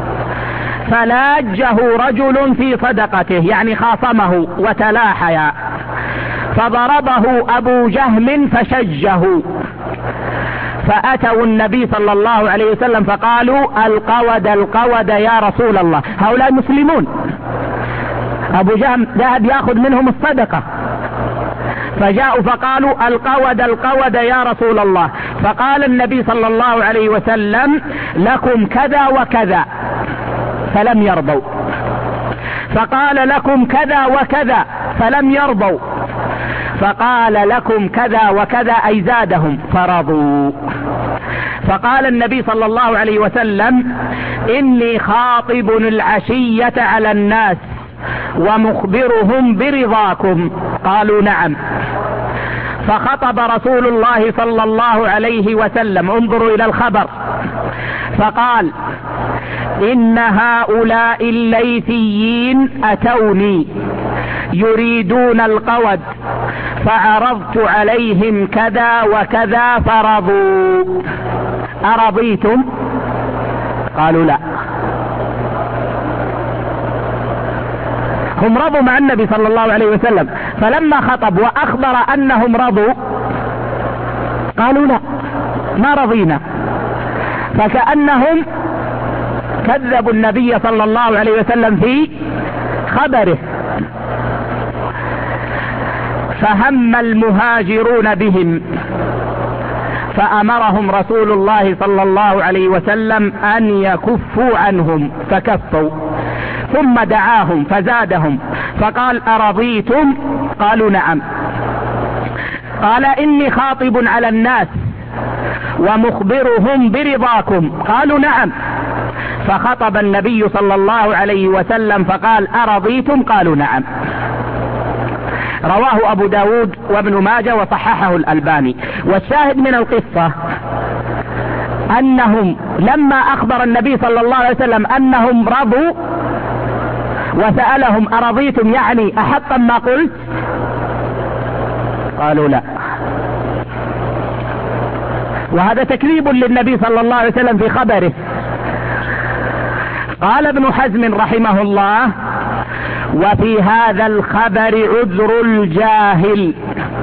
فلاجه رجل في صدقته، يعني خاصمه وتلاحيا، فضربه أبو جهم فشجه، فأتوا النبي صلى الله عليه وسلم فقالوا: القود القود يا رسول الله. هؤلاء مسلمون، أبو جهم ذهب يأخذ منهم الصدقة، فجاءوا فقالوا: القود القود يا رسول الله. فقال النبي صلى الله عليه وسلم: لكم كذا وكذا، فلم يرضوا. فقال: لكم كذا وكذا، فلم يرضوا. فقال: لكم كذا وكذا، أي زادهم، فرضوا. فقال النبي صلى الله عليه وسلم: إني خاطب العشية على الناس ومخبرهم برضاكم. قالوا: نعم. فخطب رسول الله صلى الله عليه وسلم، انظروا إلى الخبر، فقال: إن هؤلاء الليثيين أتوني يريدون القود، فعرضت عليهم كذا وكذا فرضوا، أرضيتم؟ قالوا: لا. هم رضوا مع النبي صلى الله عليه وسلم، فلما خطب وأخبر أنهم رضوا قالوا: لا، ما رضينا. فكأنهم كذبوا النبي صلى الله عليه وسلم في خبره. فهم المهاجرون بهم، فأمرهم رسول الله صلى الله عليه وسلم أن يكفوا عنهم، فكفوا، ثم دعاهم فزادهم، فقال: أرضيتم؟ قالوا: نعم. قال: إني خاطب على الناس ومخبرهم برضاكم. قالوا: نعم. فخطب النبي صلى الله عليه وسلم فقال: أرضيتم؟ قالوا: نعم. رواه أبو داود وابن ماجه وصححه الألباني. والشاهد من القصة أنهم لما أخبر النبي صلى الله عليه وسلم أنهم رضوا وسألهم: أرضيتم يعني أحقا ما قلت؟ قالوا: لا. وهذا تكذيب للنبي صلى الله عليه وسلم في خبره. قال ابن حزم رحمه الله: وفي هذا الخبر عذر الجاهل،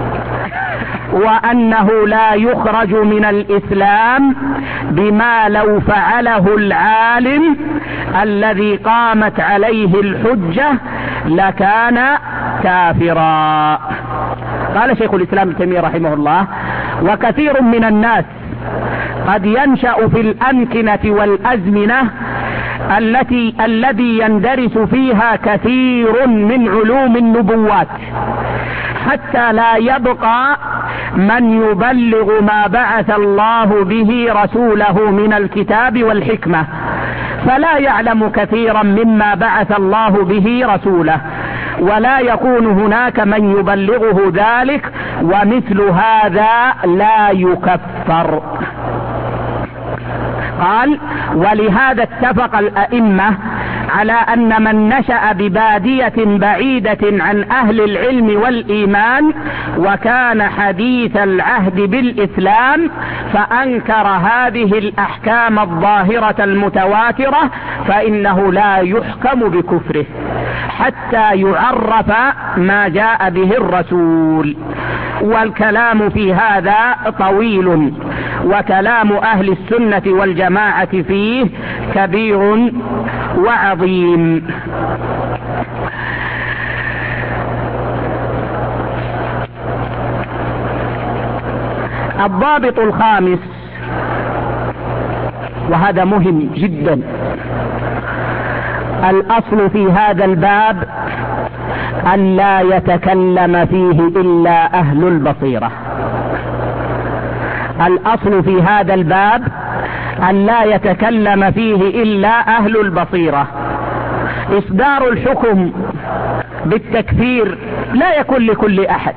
وأنه لا يخرج من الإسلام بما لو فعله العالم الذي قامت عليه الحجة لكان كافرا. قال شيخ الإسلام ابن تيمية رحمه الله: وكثير من الناس قد ينشأ في الأمكنة والأزمنة التي الذي يندرس فيها كثير من علوم النبوات حتى لا يبقى من يبلغ ما بعث الله به رسوله من الكتاب والحكمة، فلا يعلم كثيرا مما بعث الله به رسوله، ولا يكون هناك من يبلغه ذلك، ومثل هذا لا يكفر. قال: ولهذا اتفق الأئمة على أن من نشأ ببادية بعيدة عن أهل العلم والإيمان وكان حديث العهد بالإسلام فأنكر هذه الأحكام الظاهرة المتواترة فإنه لا يحكم بكفره حتى يعرف ما جاء به الرسول. والكلام في هذا طويل، وكلام أهل السنة والجماعة فيه كبير وعظيم. الضابط الخامس، وهذا مهم جدا: الأصل في هذا الباب أن لا يتكلم فيه إلا أهل البصيرة. الأصل في هذا الباب أن لا يتكلم فيه إلا أهل البصيرة. إصدار الحكم بالتكفير لا يكون لكل أحد،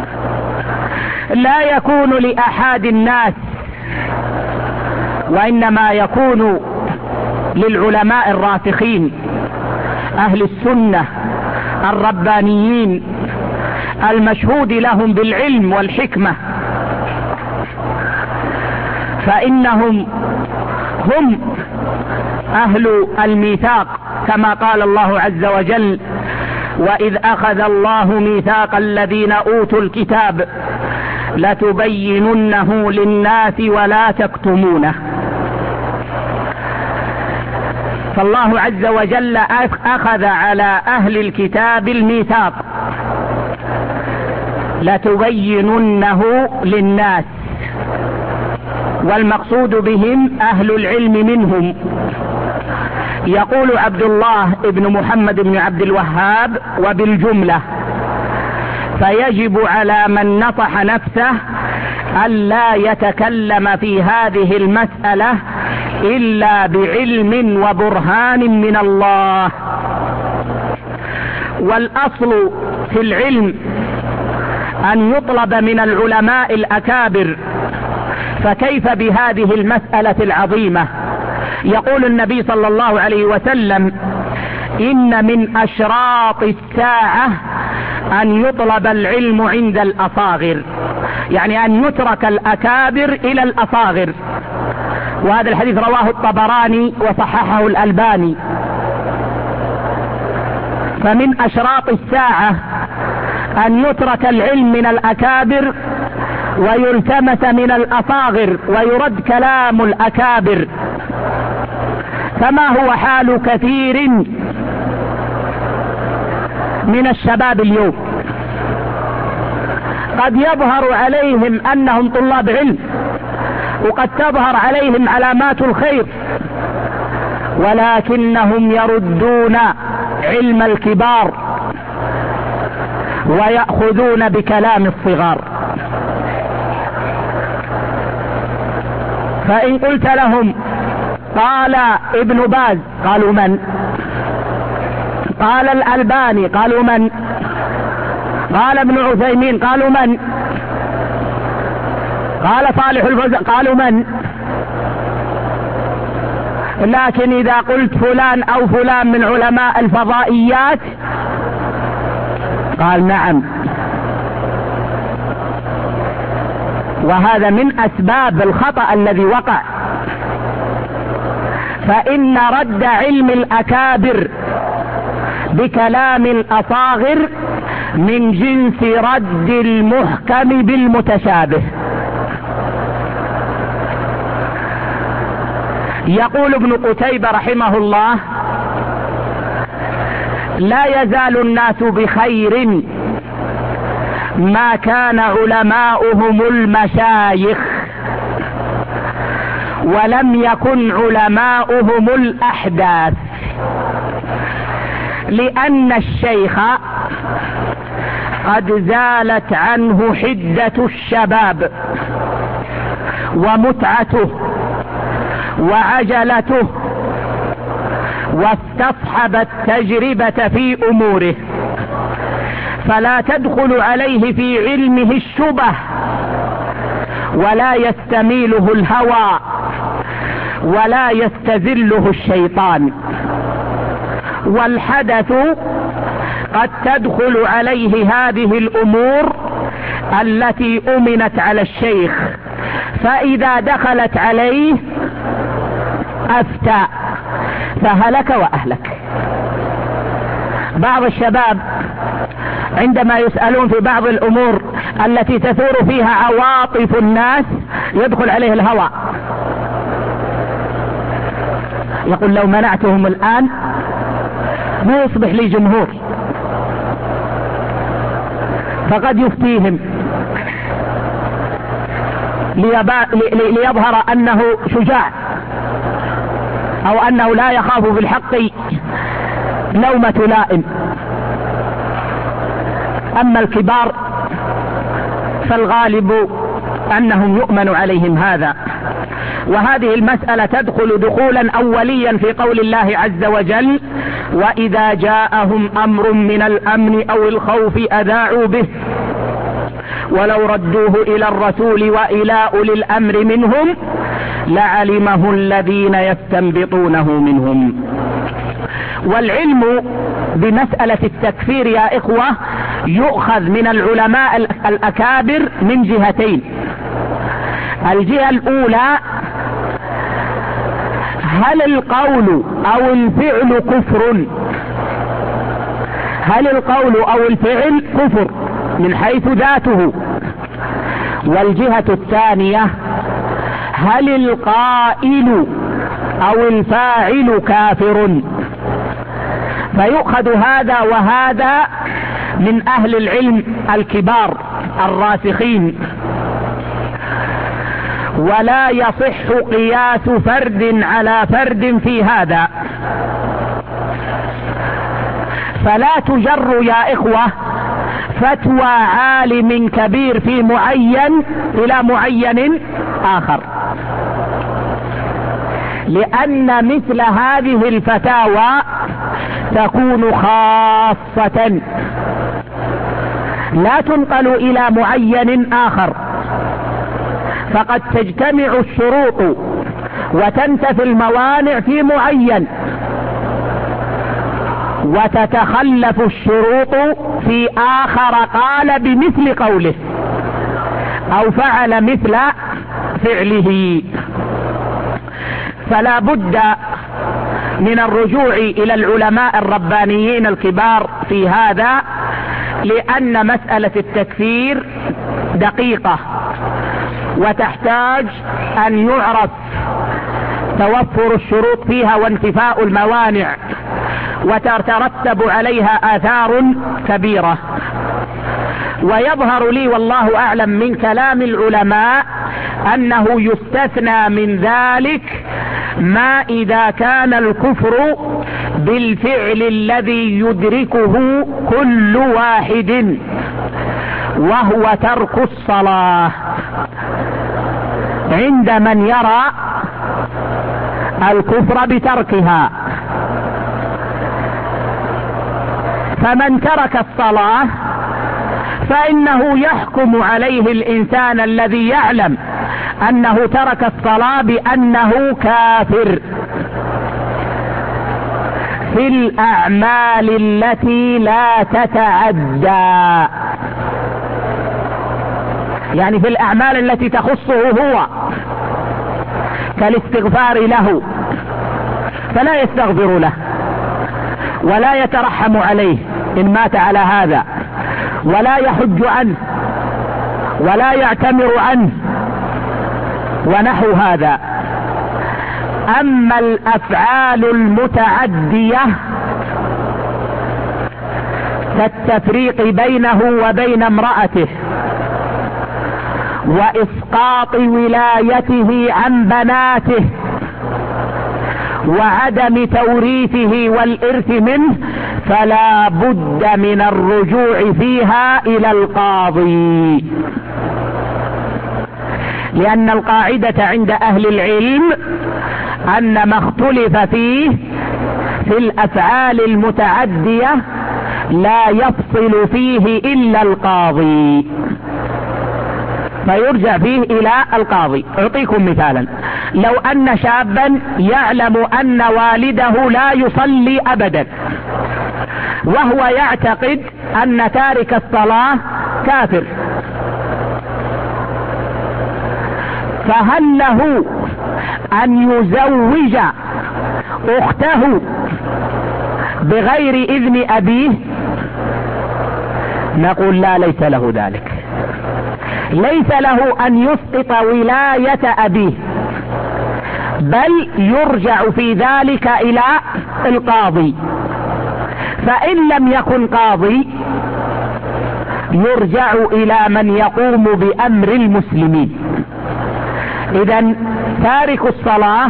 لا يكون لأحد الناس، وإنما يكون للعلماء الراسخين أهل السنة الربانيين المشهود لهم بالعلم والحكمة، فإنهم هم أهل الميثاق، كما قال الله عز وجل: وإذ أخذ الله ميثاق الذين أوتوا الكتاب لتبيننه للناس ولا تكتمونه. فالله عز وجل أخذ على أهل الكتاب الميثاق لتبيننه للناس، والمقصود بهم أهل العلم منهم. يقول عبد الله ابن محمد بن عبد الوهاب: وبالجملة فيجب على من نصح نفسه ألا يتكلم في هذه المسألة إلا بعلم وبرهان من الله. والأصل في العلم أن يطلب من العلماء الأكابر، فكيف بهذه المسألة العظيمة؟ يقول النبي صلى الله عليه وسلم: إن من أشراط الساعة أن يطلب العلم عند الأصاغر، يعني أن يترك الأكابر إلى الأصاغر. وهذا الحديث رواه الطبراني وصححه الألباني. فمن أشراط الساعة أن يترك العلم من الأكابر ويلتمس من الأصاغر ويرد كلام الأكابر، كما هو حال كثير من الشباب اليوم. قد يظهر عليهم أنهم طلاب علم، وقد تظهر عليهم علامات الخير، ولكنهم يردون علم الكبار ويأخذون بكلام الصغار. فإن قلت لهم: قال ابن باز، قالوا: من؟ قال الألباني، قالوا: من؟ قال ابن عثيمين، قالوا: من؟ قال صالح الفوزان، قالوا: من؟ لكن إذا قلت فلان أو فلان من علماء الفضائيات، قال: نعم. وهذا من أسباب الخطأ الذي وقع. فإن رد علم الأكابر بكلام الأصاغر من جنس رد المحكم بالمتشابه. يقول ابن قتيبة رحمه الله: لا يزال الناس بخير ما كان علماؤهم المشايخ ولم يكن علماؤهم الأحداث، لأن الشيخ قد زالت عنه حدة الشباب ومتعته وعجلته، واستصحب التجربة في أموره، فلا تدخل عليه في علمه الشبه، ولا يستميله الهوى، ولا يستذله الشيطان. والحدث قد تدخل عليه هذه الأمور التي أمنت على الشيخ، فإذا دخلت عليه أفتى فهلك وأهلك. بعض الشباب عندما يسألون في بعض الأمور التي تثور فيها عواطف الناس يدخل عليه الهوى، يقول لو منعتهم الآن ما يصبح لي جمهور، فقد يفتيهم ليظهر أنه شجاع أو أنه لا يخاف في الحق لومة لائم. أما الكبار فالغالب أنهم يؤمن عليهم هذا. وهذه المسألة تدخل دخولا أوليا في قول الله عز وجل: وإذا جاءهم أمر من الأمن أو الخوف أذاعوا به ولو ردوه إلى الرسول وإلى أولي الأمر منهم لعلمه الذين يستنبطونه منهم. والعلم بمسألة التكفير يا إخوة يؤخذ من العلماء الأكابر من جهتين. الجهة الأولى: هل القول أو الفعل كفر؟ هل القول أو الفعل كفر من حيث ذاته؟ والجهة الثانية: هل القائل أو الفاعل كافر؟ فيؤخذ هذا وهذا من أهل العلم الكبار الراسخين، ولا يصح قياس فرد على فرد في هذا. فلا تجر يا إخوة فتوى عالم كبير في معين إلى معين آخر، لأن مثل هذه الفتاوى تكون خاصة لا تنقل إلى معين آخر، فقد تجتمع الشروط وتنتفي الموانع في معين، وتتخلف الشروط في آخر قال بمثل قوله أو فعل مثل فعله. فلا بد من الرجوع إلى العلماء الربانيين الكبار في هذا، لأن مسألة التكفير دقيقة وتحتاج أن يعرف توفر الشروط فيها وانتفاء الموانع، وتترتب عليها آثار كبيرة. ويظهر لي والله أعلم من كلام العلماء أنه يستثنى من ذلك ما إذا كان الكفر بالفعل الذي يدركه كل واحد، وهو ترك الصلاة، عند من يرى الكفر بتركها. فمن ترك الصلاة فإنه يحكم عليه الإنسان الذي يعلم أنه ترك الصلاة بأنه كافر في الأعمال التي لا تتعدى. يعني في الأعمال التي تخصه هو كالاستغفار له، فلا يستغفر له ولا يترحم عليه إن مات على هذا، ولا يحج عنه ولا يعتمر عنه ونحو هذا. أما الأفعال المتعدية كالتفريق بينه وبين امرأته وإسقاط ولايته عن بناته وعدم توريثه والإرث منه، فلا بد من الرجوع فيها إلى القاضي، لأن القاعدة عند أهل العلم أن ما اختلف فيه في الأفعال المتعدية لا يفصل فيه إلا القاضي، فيرجع فيه إلى القاضي. أعطيكم مثالا: لو أن شابا يعلم أن والده لا يصلي أبدا، وهو يعتقد أن تارك الصلاة كافر، فهل له أن يزوج أخته بغير إذن أبيه؟ نقول لا، ليس له ذلك، ليس له أن يسقط ولاية أبيه، بل يرجع في ذلك إلى القاضي، فإن لم يكن قاضي يرجع إلى من يقوم بأمر المسلمين. إذن تارك الصلاة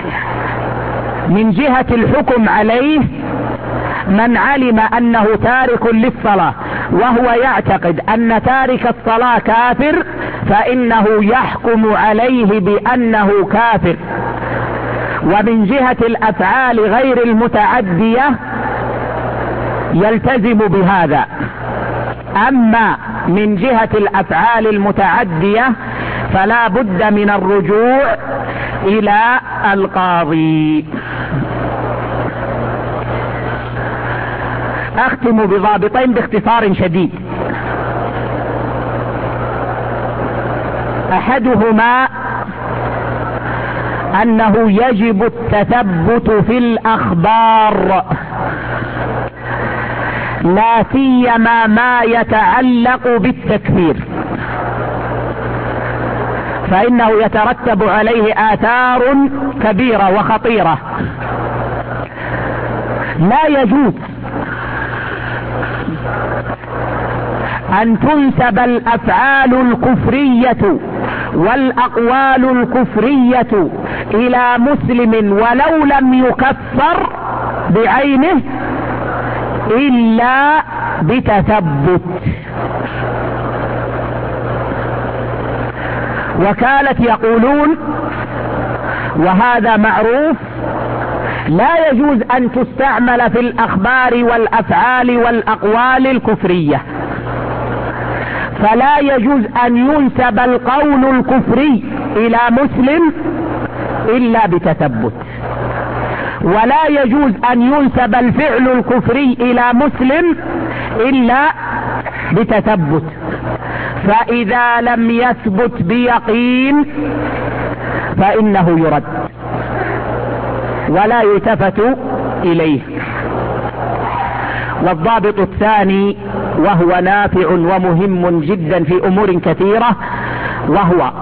من جهة الحكم عليه من علم أنه تارك للصلاة وهو يعتقد أن تارك الصلاة كافر، فإنه يحكم عليه بأنه كافر. ومن جهة الأفعال غير المتعدية يلتزم بهذا. أما من جهة الأفعال المتعدية فلا بد من الرجوع إلى القاضي. أختم بضابطين باختصار شديد. أحدهما أنه يجب التثبت في الأخبار، لا سيما ما يتعلق بالتكفير، فإنه يترتب عليه آثار كبيرة وخطيرة. لا يجوز أن تنسب الأفعال الكفرية والأقوال الكفرية إلى مسلم ولو لم يكفر بعينه إلا بتثبت. وكالة يقولون، وهذا معروف، لا يجوز أن تستعمل في الأخبار والأفعال والأقوال الكفرية، فلا يجوز أن ينسب القول الكفري إلى مسلم إلا بتثبت، ولا يجوز أن ينسب الفعل الكفري إلى مسلم إلا بتثبت. فإذا لم يثبت بيقين فإنه يرد ولا يلتفت إليه. والضابط الثاني وهو نافع ومهم جدا في أمور كثيرة، وهو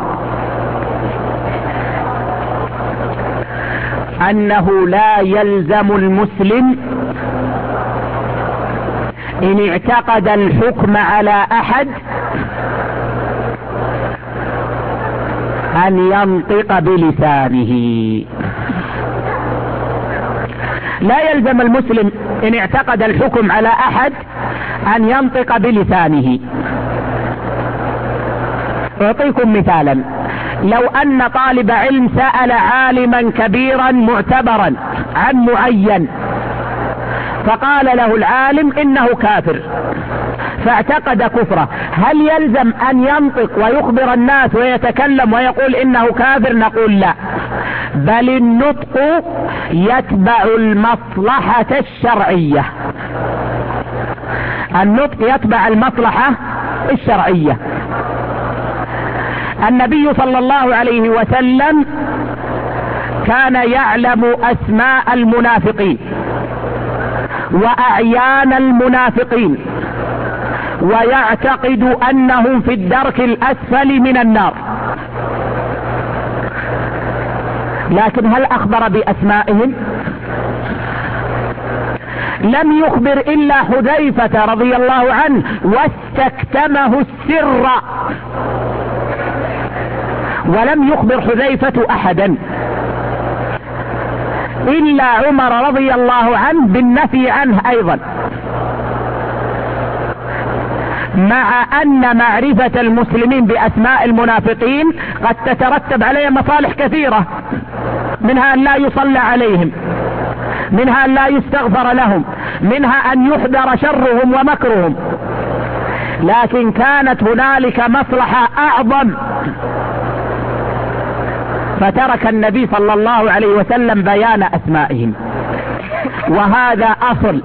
أنه لا يلزم المسلم إن اعتقد الحكم على أحد أن ينطق بلسانه. لا يلزم المسلم إن اعتقد الحكم على أحد أن ينطق بلسانه. أعطيكم مثالا: لو أن طالب علم سأل عالما كبيرا معتبرا عن معين، فقال له العالم إنه كافر، فاعتقد كفره، هل يلزم أن ينطق ويخبر الناس ويتكلم ويقول إنه كافر؟ نقول لا، بل النطق يتبع المصلحة الشرعية. النطق يتبع المصلحة الشرعية. النبي صلى الله عليه وسلم كان يعلم أسماء المنافقين وأعيان المنافقين ويعتقد أنهم في الدرك الأسفل من النار، لكن هل أخبر بأسمائهم؟ لم يخبر إلا حذيفة رضي الله عنه، واستكتمه السر، ولم يخبر حذيفة أحدا إلا عمر رضي الله عنه بالنفي عنه أيضا، مع أن معرفة المسلمين بأسماء المنافقين قد تترتب عليها مصالح كثيرة، منها أن لا يصلى عليهم، منها أن لا يستغفر لهم، منها أن يحذر شرهم ومكرهم، لكن كانت هنالك مصلحة أعظم، فترك النبي صلى الله عليه وسلم بيان أسمائهم، وهذا أصل.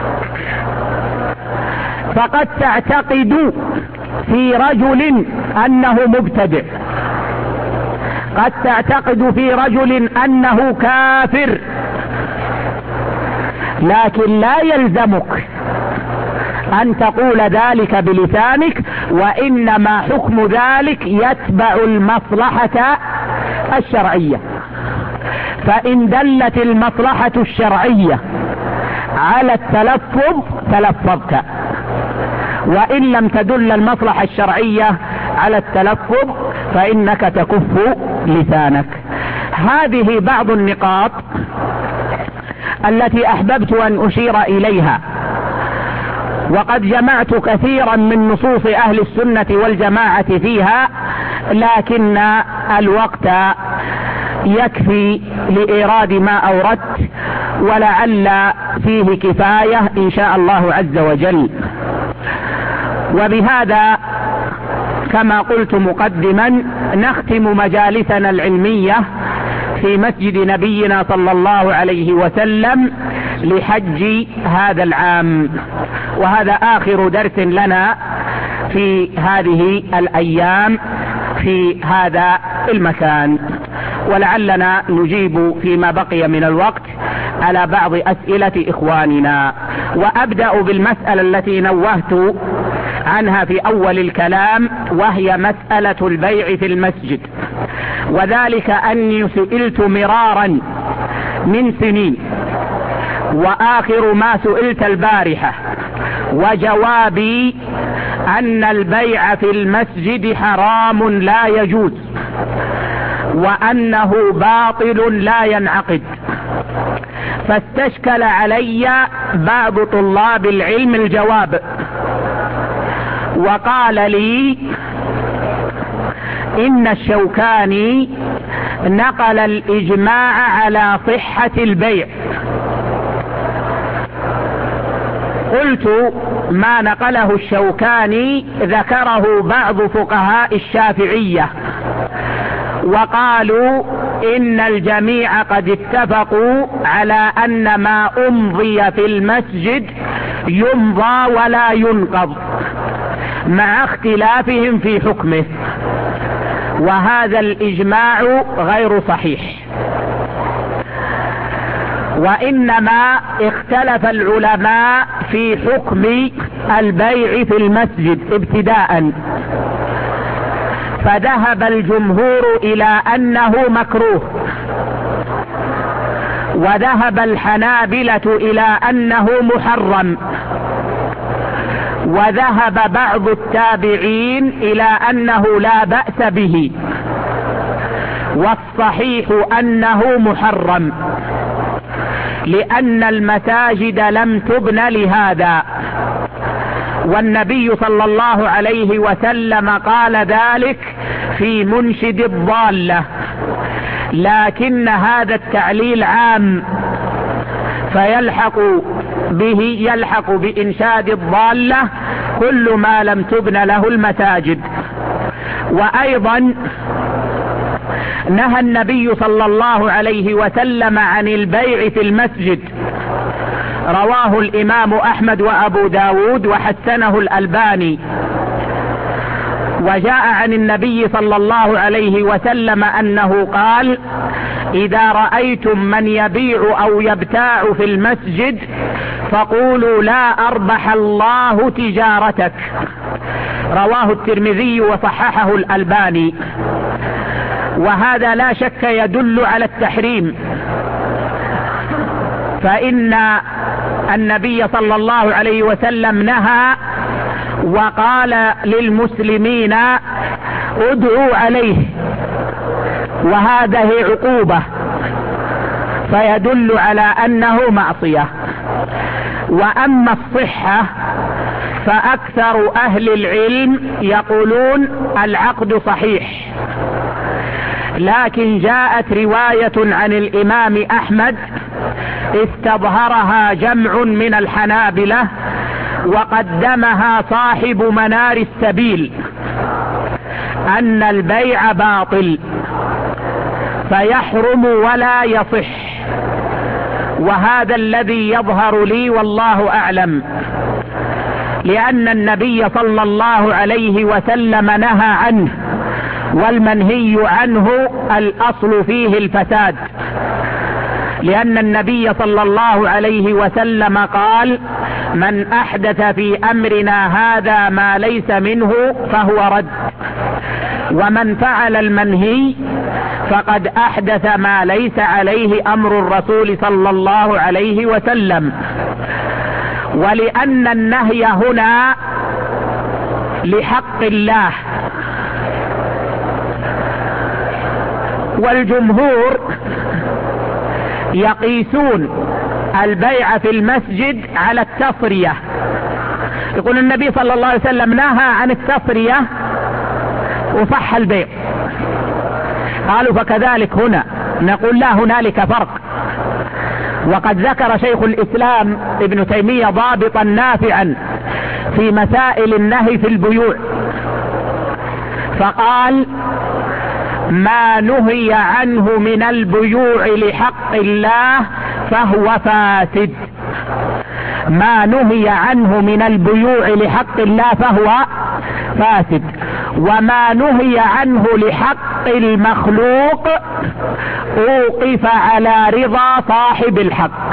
فقد تعتقد في رجل أنه مبتدع، قد تعتقد في رجل أنه كافر، لكن لا يلزمك أن تقول ذلك بلسانك، وإنما حكم ذلك يتبع المصلحة الشرعية، فإن دلت المصلحة الشرعية على التلفظ تلفظت، وإن لم تدل المصلحة الشرعية على التلفظ فإنك تكف لسانك. هذه بعض النقاط التي أحببت أن أشير إليها، وقد جمعت كثيرا من نصوص أهل السنة والجماعة فيها، لكن الوقت يكفي لإيراد ما أوردت، ولعل فيه كفاية إن شاء الله عز وجل. وبهذا كما قلت مقدما نختم مجالسنا العلمية في مسجد نبينا صلى الله عليه وسلم لحج هذا العام، وهذا آخر درس لنا في هذه الأيام في هذا المكان، ولعلنا نجيب فيما بقي من الوقت على بعض أسئلة إخواننا. وأبدأ بالمسألة التي نوهت عنها في أول الكلام، وهي مسألة البيع في المسجد، وذلك أني سئلت مرارا من سنين، وآخر ما سئلت البارحة، وجوابي أن البيع في المسجد حرام لا يجوز، وأنه باطل لا ينعقد. فاستشكل علي بعض طلاب العلم الجواب، وقال لي إن الشوكاني نقل الإجماع على صحة البيع. قلت ما نقله الشوكاني ذكره بعض فقهاء الشافعية، وقالوا إن الجميع قد اتفقوا على أن ما أمضي في المسجد يمضى ولا ينقض، مع اختلافهم في حكمه، وهذا الإجماع غير صحيح، وإنما اختلف العلماء في حكم البيع في المسجد ابتداء، فذهب الجمهور إلى أنه مكروه، وذهب الحنابلة إلى أنه محرم، وذهب بعض التابعين إلى أنه لا بأس به، والصحيح أنه محرم، لأن المساجد لم تبن لهذا، والنبي صلى الله عليه وسلم قال ذلك في منشد الضالة، لكن هذا التعليل عام، فيلحق به يلحق بإنشاد الضالة كل ما لم تبن له المساجد. وأيضا نهى النبي صلى الله عليه وسلم عن البيع في المسجد، رواه الإمام أحمد وأبو داود وحسنه الألباني، وجاء عن النبي صلى الله عليه وسلم أنه قال: إذا رأيتم من يبيع أو يبتاع في المسجد فقولوا لا أربح الله تجارتك. رواه الترمذي وصححه الألباني. وهذا لا شك يدل على التحريم، فإن النبي صلى الله عليه وسلم نهى وقال للمسلمين ادعوا عليه، وهذه عقوبة، فيدل على أنه معصية. وأما الصحة فأكثر أهل العلم يقولون العقد صحيح، لكن جاءت رواية عن الإمام أحمد استظهرها جمع من الحنابلة وقدمها صاحب منار السبيل، أن البيع باطل فيحرم ولا يصح، وهذا الذي يظهر لي والله أعلم، لأن النبي صلى الله عليه وسلم نهى عنه، والمنهي عنه الأصل فيه الفساد، لأن النبي صلى الله عليه وسلم قال: من أحدث في أمرنا هذا ما ليس منه فهو رد، ومن فعل المنهي فقد أحدث ما ليس عليه أمر الرسول صلى الله عليه وسلم. ولأن النهي هنا لحق الله، والجمهور يقيسون البيع في المسجد على التفرية. يقول النبي صلى الله عليه وسلم نهى عن التفرية وصح البيع، قالوا فكذلك هنا. نقول لا، هنالك فرق. وقد ذكر شيخ الإسلام ابن تيمية ضابطا نافعا في مسائل النهي في البيوع، فقال: ما نهي عنه من البيوع لحق الله فهو فاسد. ما نهي عنه من البيوع لحق الله فهو فاسد، وما نهي عنه لحق المخلوق أوقف على رضا صاحب الحق.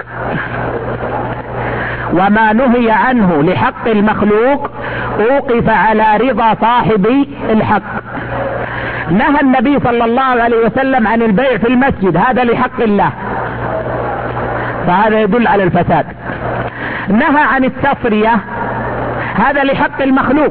وما نهي عنه لحق المخلوق أوقف على رضا صاحب الحق. نهى النبي صلى الله عليه وسلم عن البيع في المسجد، هذا لحق الله، فهذا يدل على الفساد. نهى عن التفرية، هذا لحق المخلوق،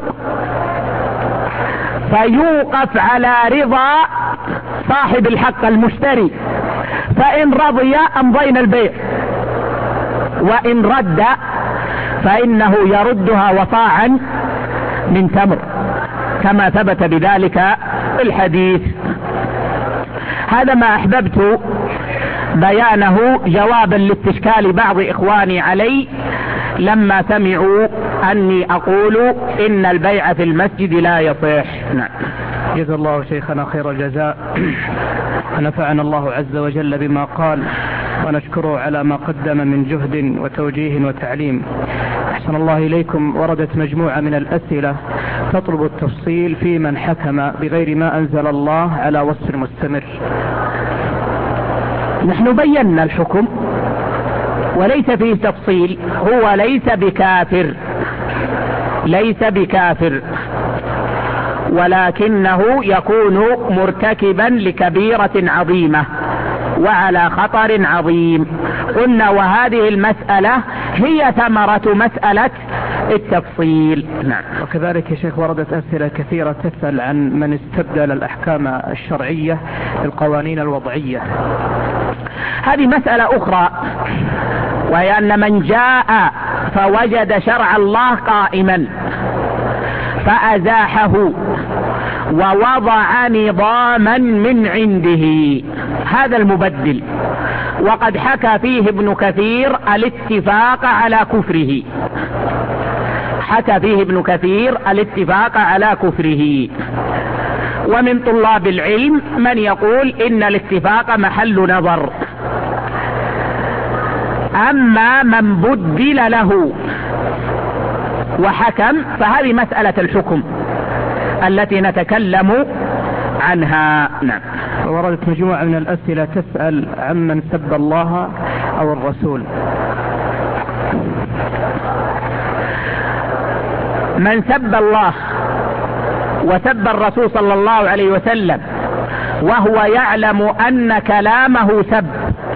فيوقف على رضا صاحب الحق المشتري، فإن رضي أمضينا البيع، وإن رد فإنه يردها وصاعا من تمر، كما ثبت بذلك الحديث. هذا ما أحببت بيانه جوابا لاستشكال بعض إخواني علي لما سمعوا أني أقول إن البيع في المسجد لا يصح. نعم. جزا الله شيخنا خير الجزاء، ونفعنا الله عز وجل بما قال، ونشكره على ما قدم من جهد وتوجيه وتعليم. أحسن الله إليكم. وردت مجموعة من الأسئلة تطلب التفصيل في من حكم بغير ما أنزل الله على وصف مستمر. نحن بينا الحكم وليس فيه تفصيل. هو ليس بكافر، ليس بكافر، ولكنه يكون مرتكبا لكبيرة عظيمة وعلى خطر عظيم. قلنا وهذه المسألة هي ثمرة مسألة التفصيل. نعم. وكذلك يا شيخ وردت أسئلة كثيرة تسأل عن من استبدل الأحكام الشرعية بالقوانين الوضعية. هذه مسألة أخرى، وهي أن من جاء فوجد شرع الله قائما فأزاحه ووضع نظاما من عنده، هذا المبدل. وقد حكى فيه ابن كثير الاتفاق على كفره، حكى فيه ابن كثير الاتفاق على كفره. ومن طلاب العلم من يقول إن الاتفاق محل نظر. أما من بدل له وحكم فهذه مسألة الحكم، التي نتكلم عنها. نعم. وردت مجموعة من الأسئلة تسأل عمن سب الله أو الرسول. من سب الله وسب الرسول صلى الله عليه وسلم وهو يعلم أن كلامه سب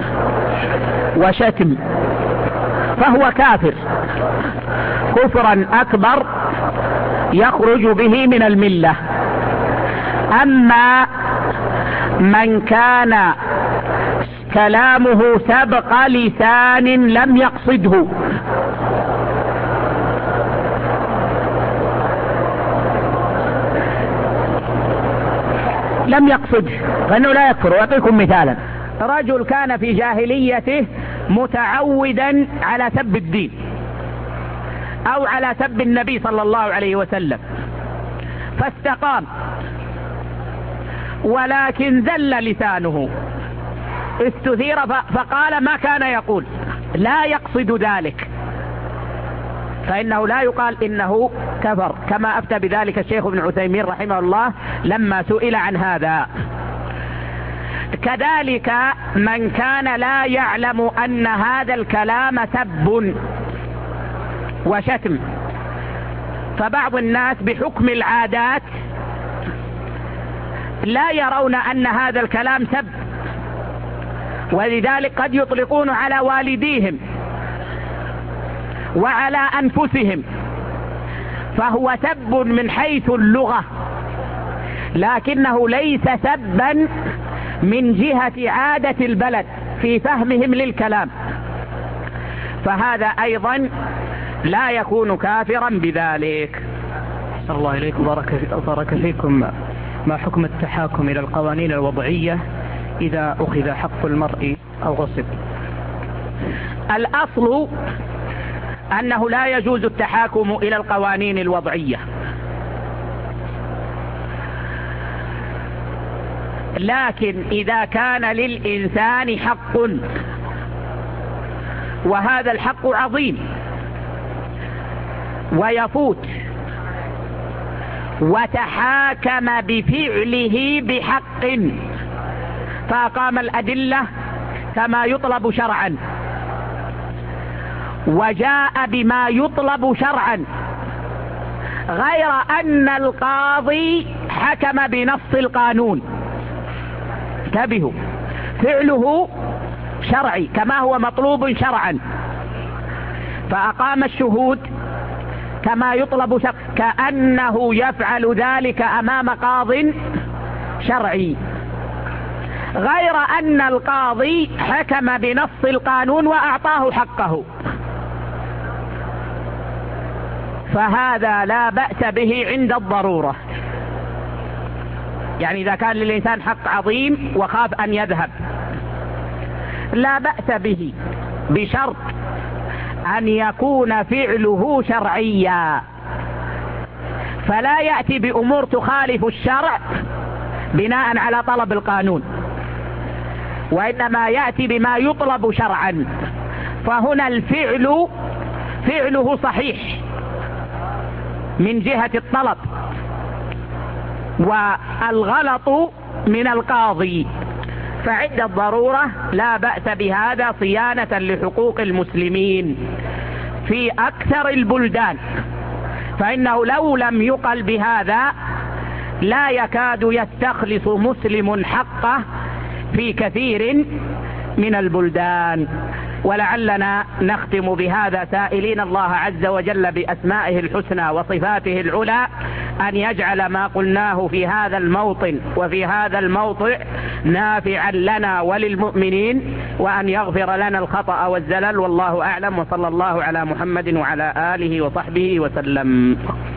وشتم فهو كافر كفرا أكبر يخرج به من الملة. أما من كان كلامه سبق لسان لم يقصده لم يقصده فإنه لا يكفر. وأعطيكم مثالا: رجل كان في جاهليته متعودا على سب الدين أو على سب النبي صلى الله عليه وسلم فاستقام، ولكن زل لسانه استثير فقال ما كان يقول، لا يقصد ذلك، فإنه لا يقال إنه كفر، كما أفتى بذلك الشيخ ابن عثيمين رحمه الله لما سئل عن هذا. كذلك من كان لا يعلم أن هذا الكلام سب وشتم، فبعض الناس بحكم العادات لا يرون أن هذا الكلام سب، ولذلك قد يطلقون على والديهم وعلى أنفسهم، فهو سب من حيث اللغة لكنه ليس سبا من جهة عادة البلد في فهمهم للكلام، فهذا أيضا لا يكون كافرا بذلك. أحسن الله إليكم، بارك فيكم. ما حكم التحاكم إلى القوانين الوضعية إذا أخذ حق المرء أو غصب؟ الأصل أنه لا يجوز التحاكم إلى القوانين الوضعية، لكن إذا كان للإنسان حق وهذا الحق عظيم ويفوت وتحاكم بفعله بحق فأقام الأدلة كما يطلب شرعا وجاء بما يطلب شرعا، غير أن القاضي حكم بنص القانون، انتبهوا، فعله شرعي كما هو مطلوب شرعا، فأقام الشهود كما يطلب شرعا كأنه يفعل ذلك أمام قاض شرعي، غير أن القاضي حكم بنص القانون وأعطاه حقه، فهذا لا بأس به عند الضرورة. يعني إذا كان للإنسان حق عظيم وخاف أن يذهب لا بأس به، بشرط أن يكون فعله شرعيا، فلا يأتي بأمور تخالف الشرع بناء على طلب القانون، وإنما يأتي بما يطلب شرعا، فهنا الفعل فعله صحيح من جهة الطلب والغلط من القاضي، فعند الضرورة لا بأس بهذا صيانة لحقوق المسلمين في أكثر البلدان، فإنه لو لم يقل بهذا لا يكاد يستخلص مسلم حقه في كثير من البلدان. ولعلنا نختم بهذا سائلين الله عز وجل بأسمائه الحسنى وصفاته العلى أن يجعل ما قلناه في هذا الموطن وفي هذا الموضع نافعا لنا وللمؤمنين، وأن يغفر لنا الخطأ والزلل، والله أعلم، وصلى الله على محمد وعلى آله وصحبه وسلم.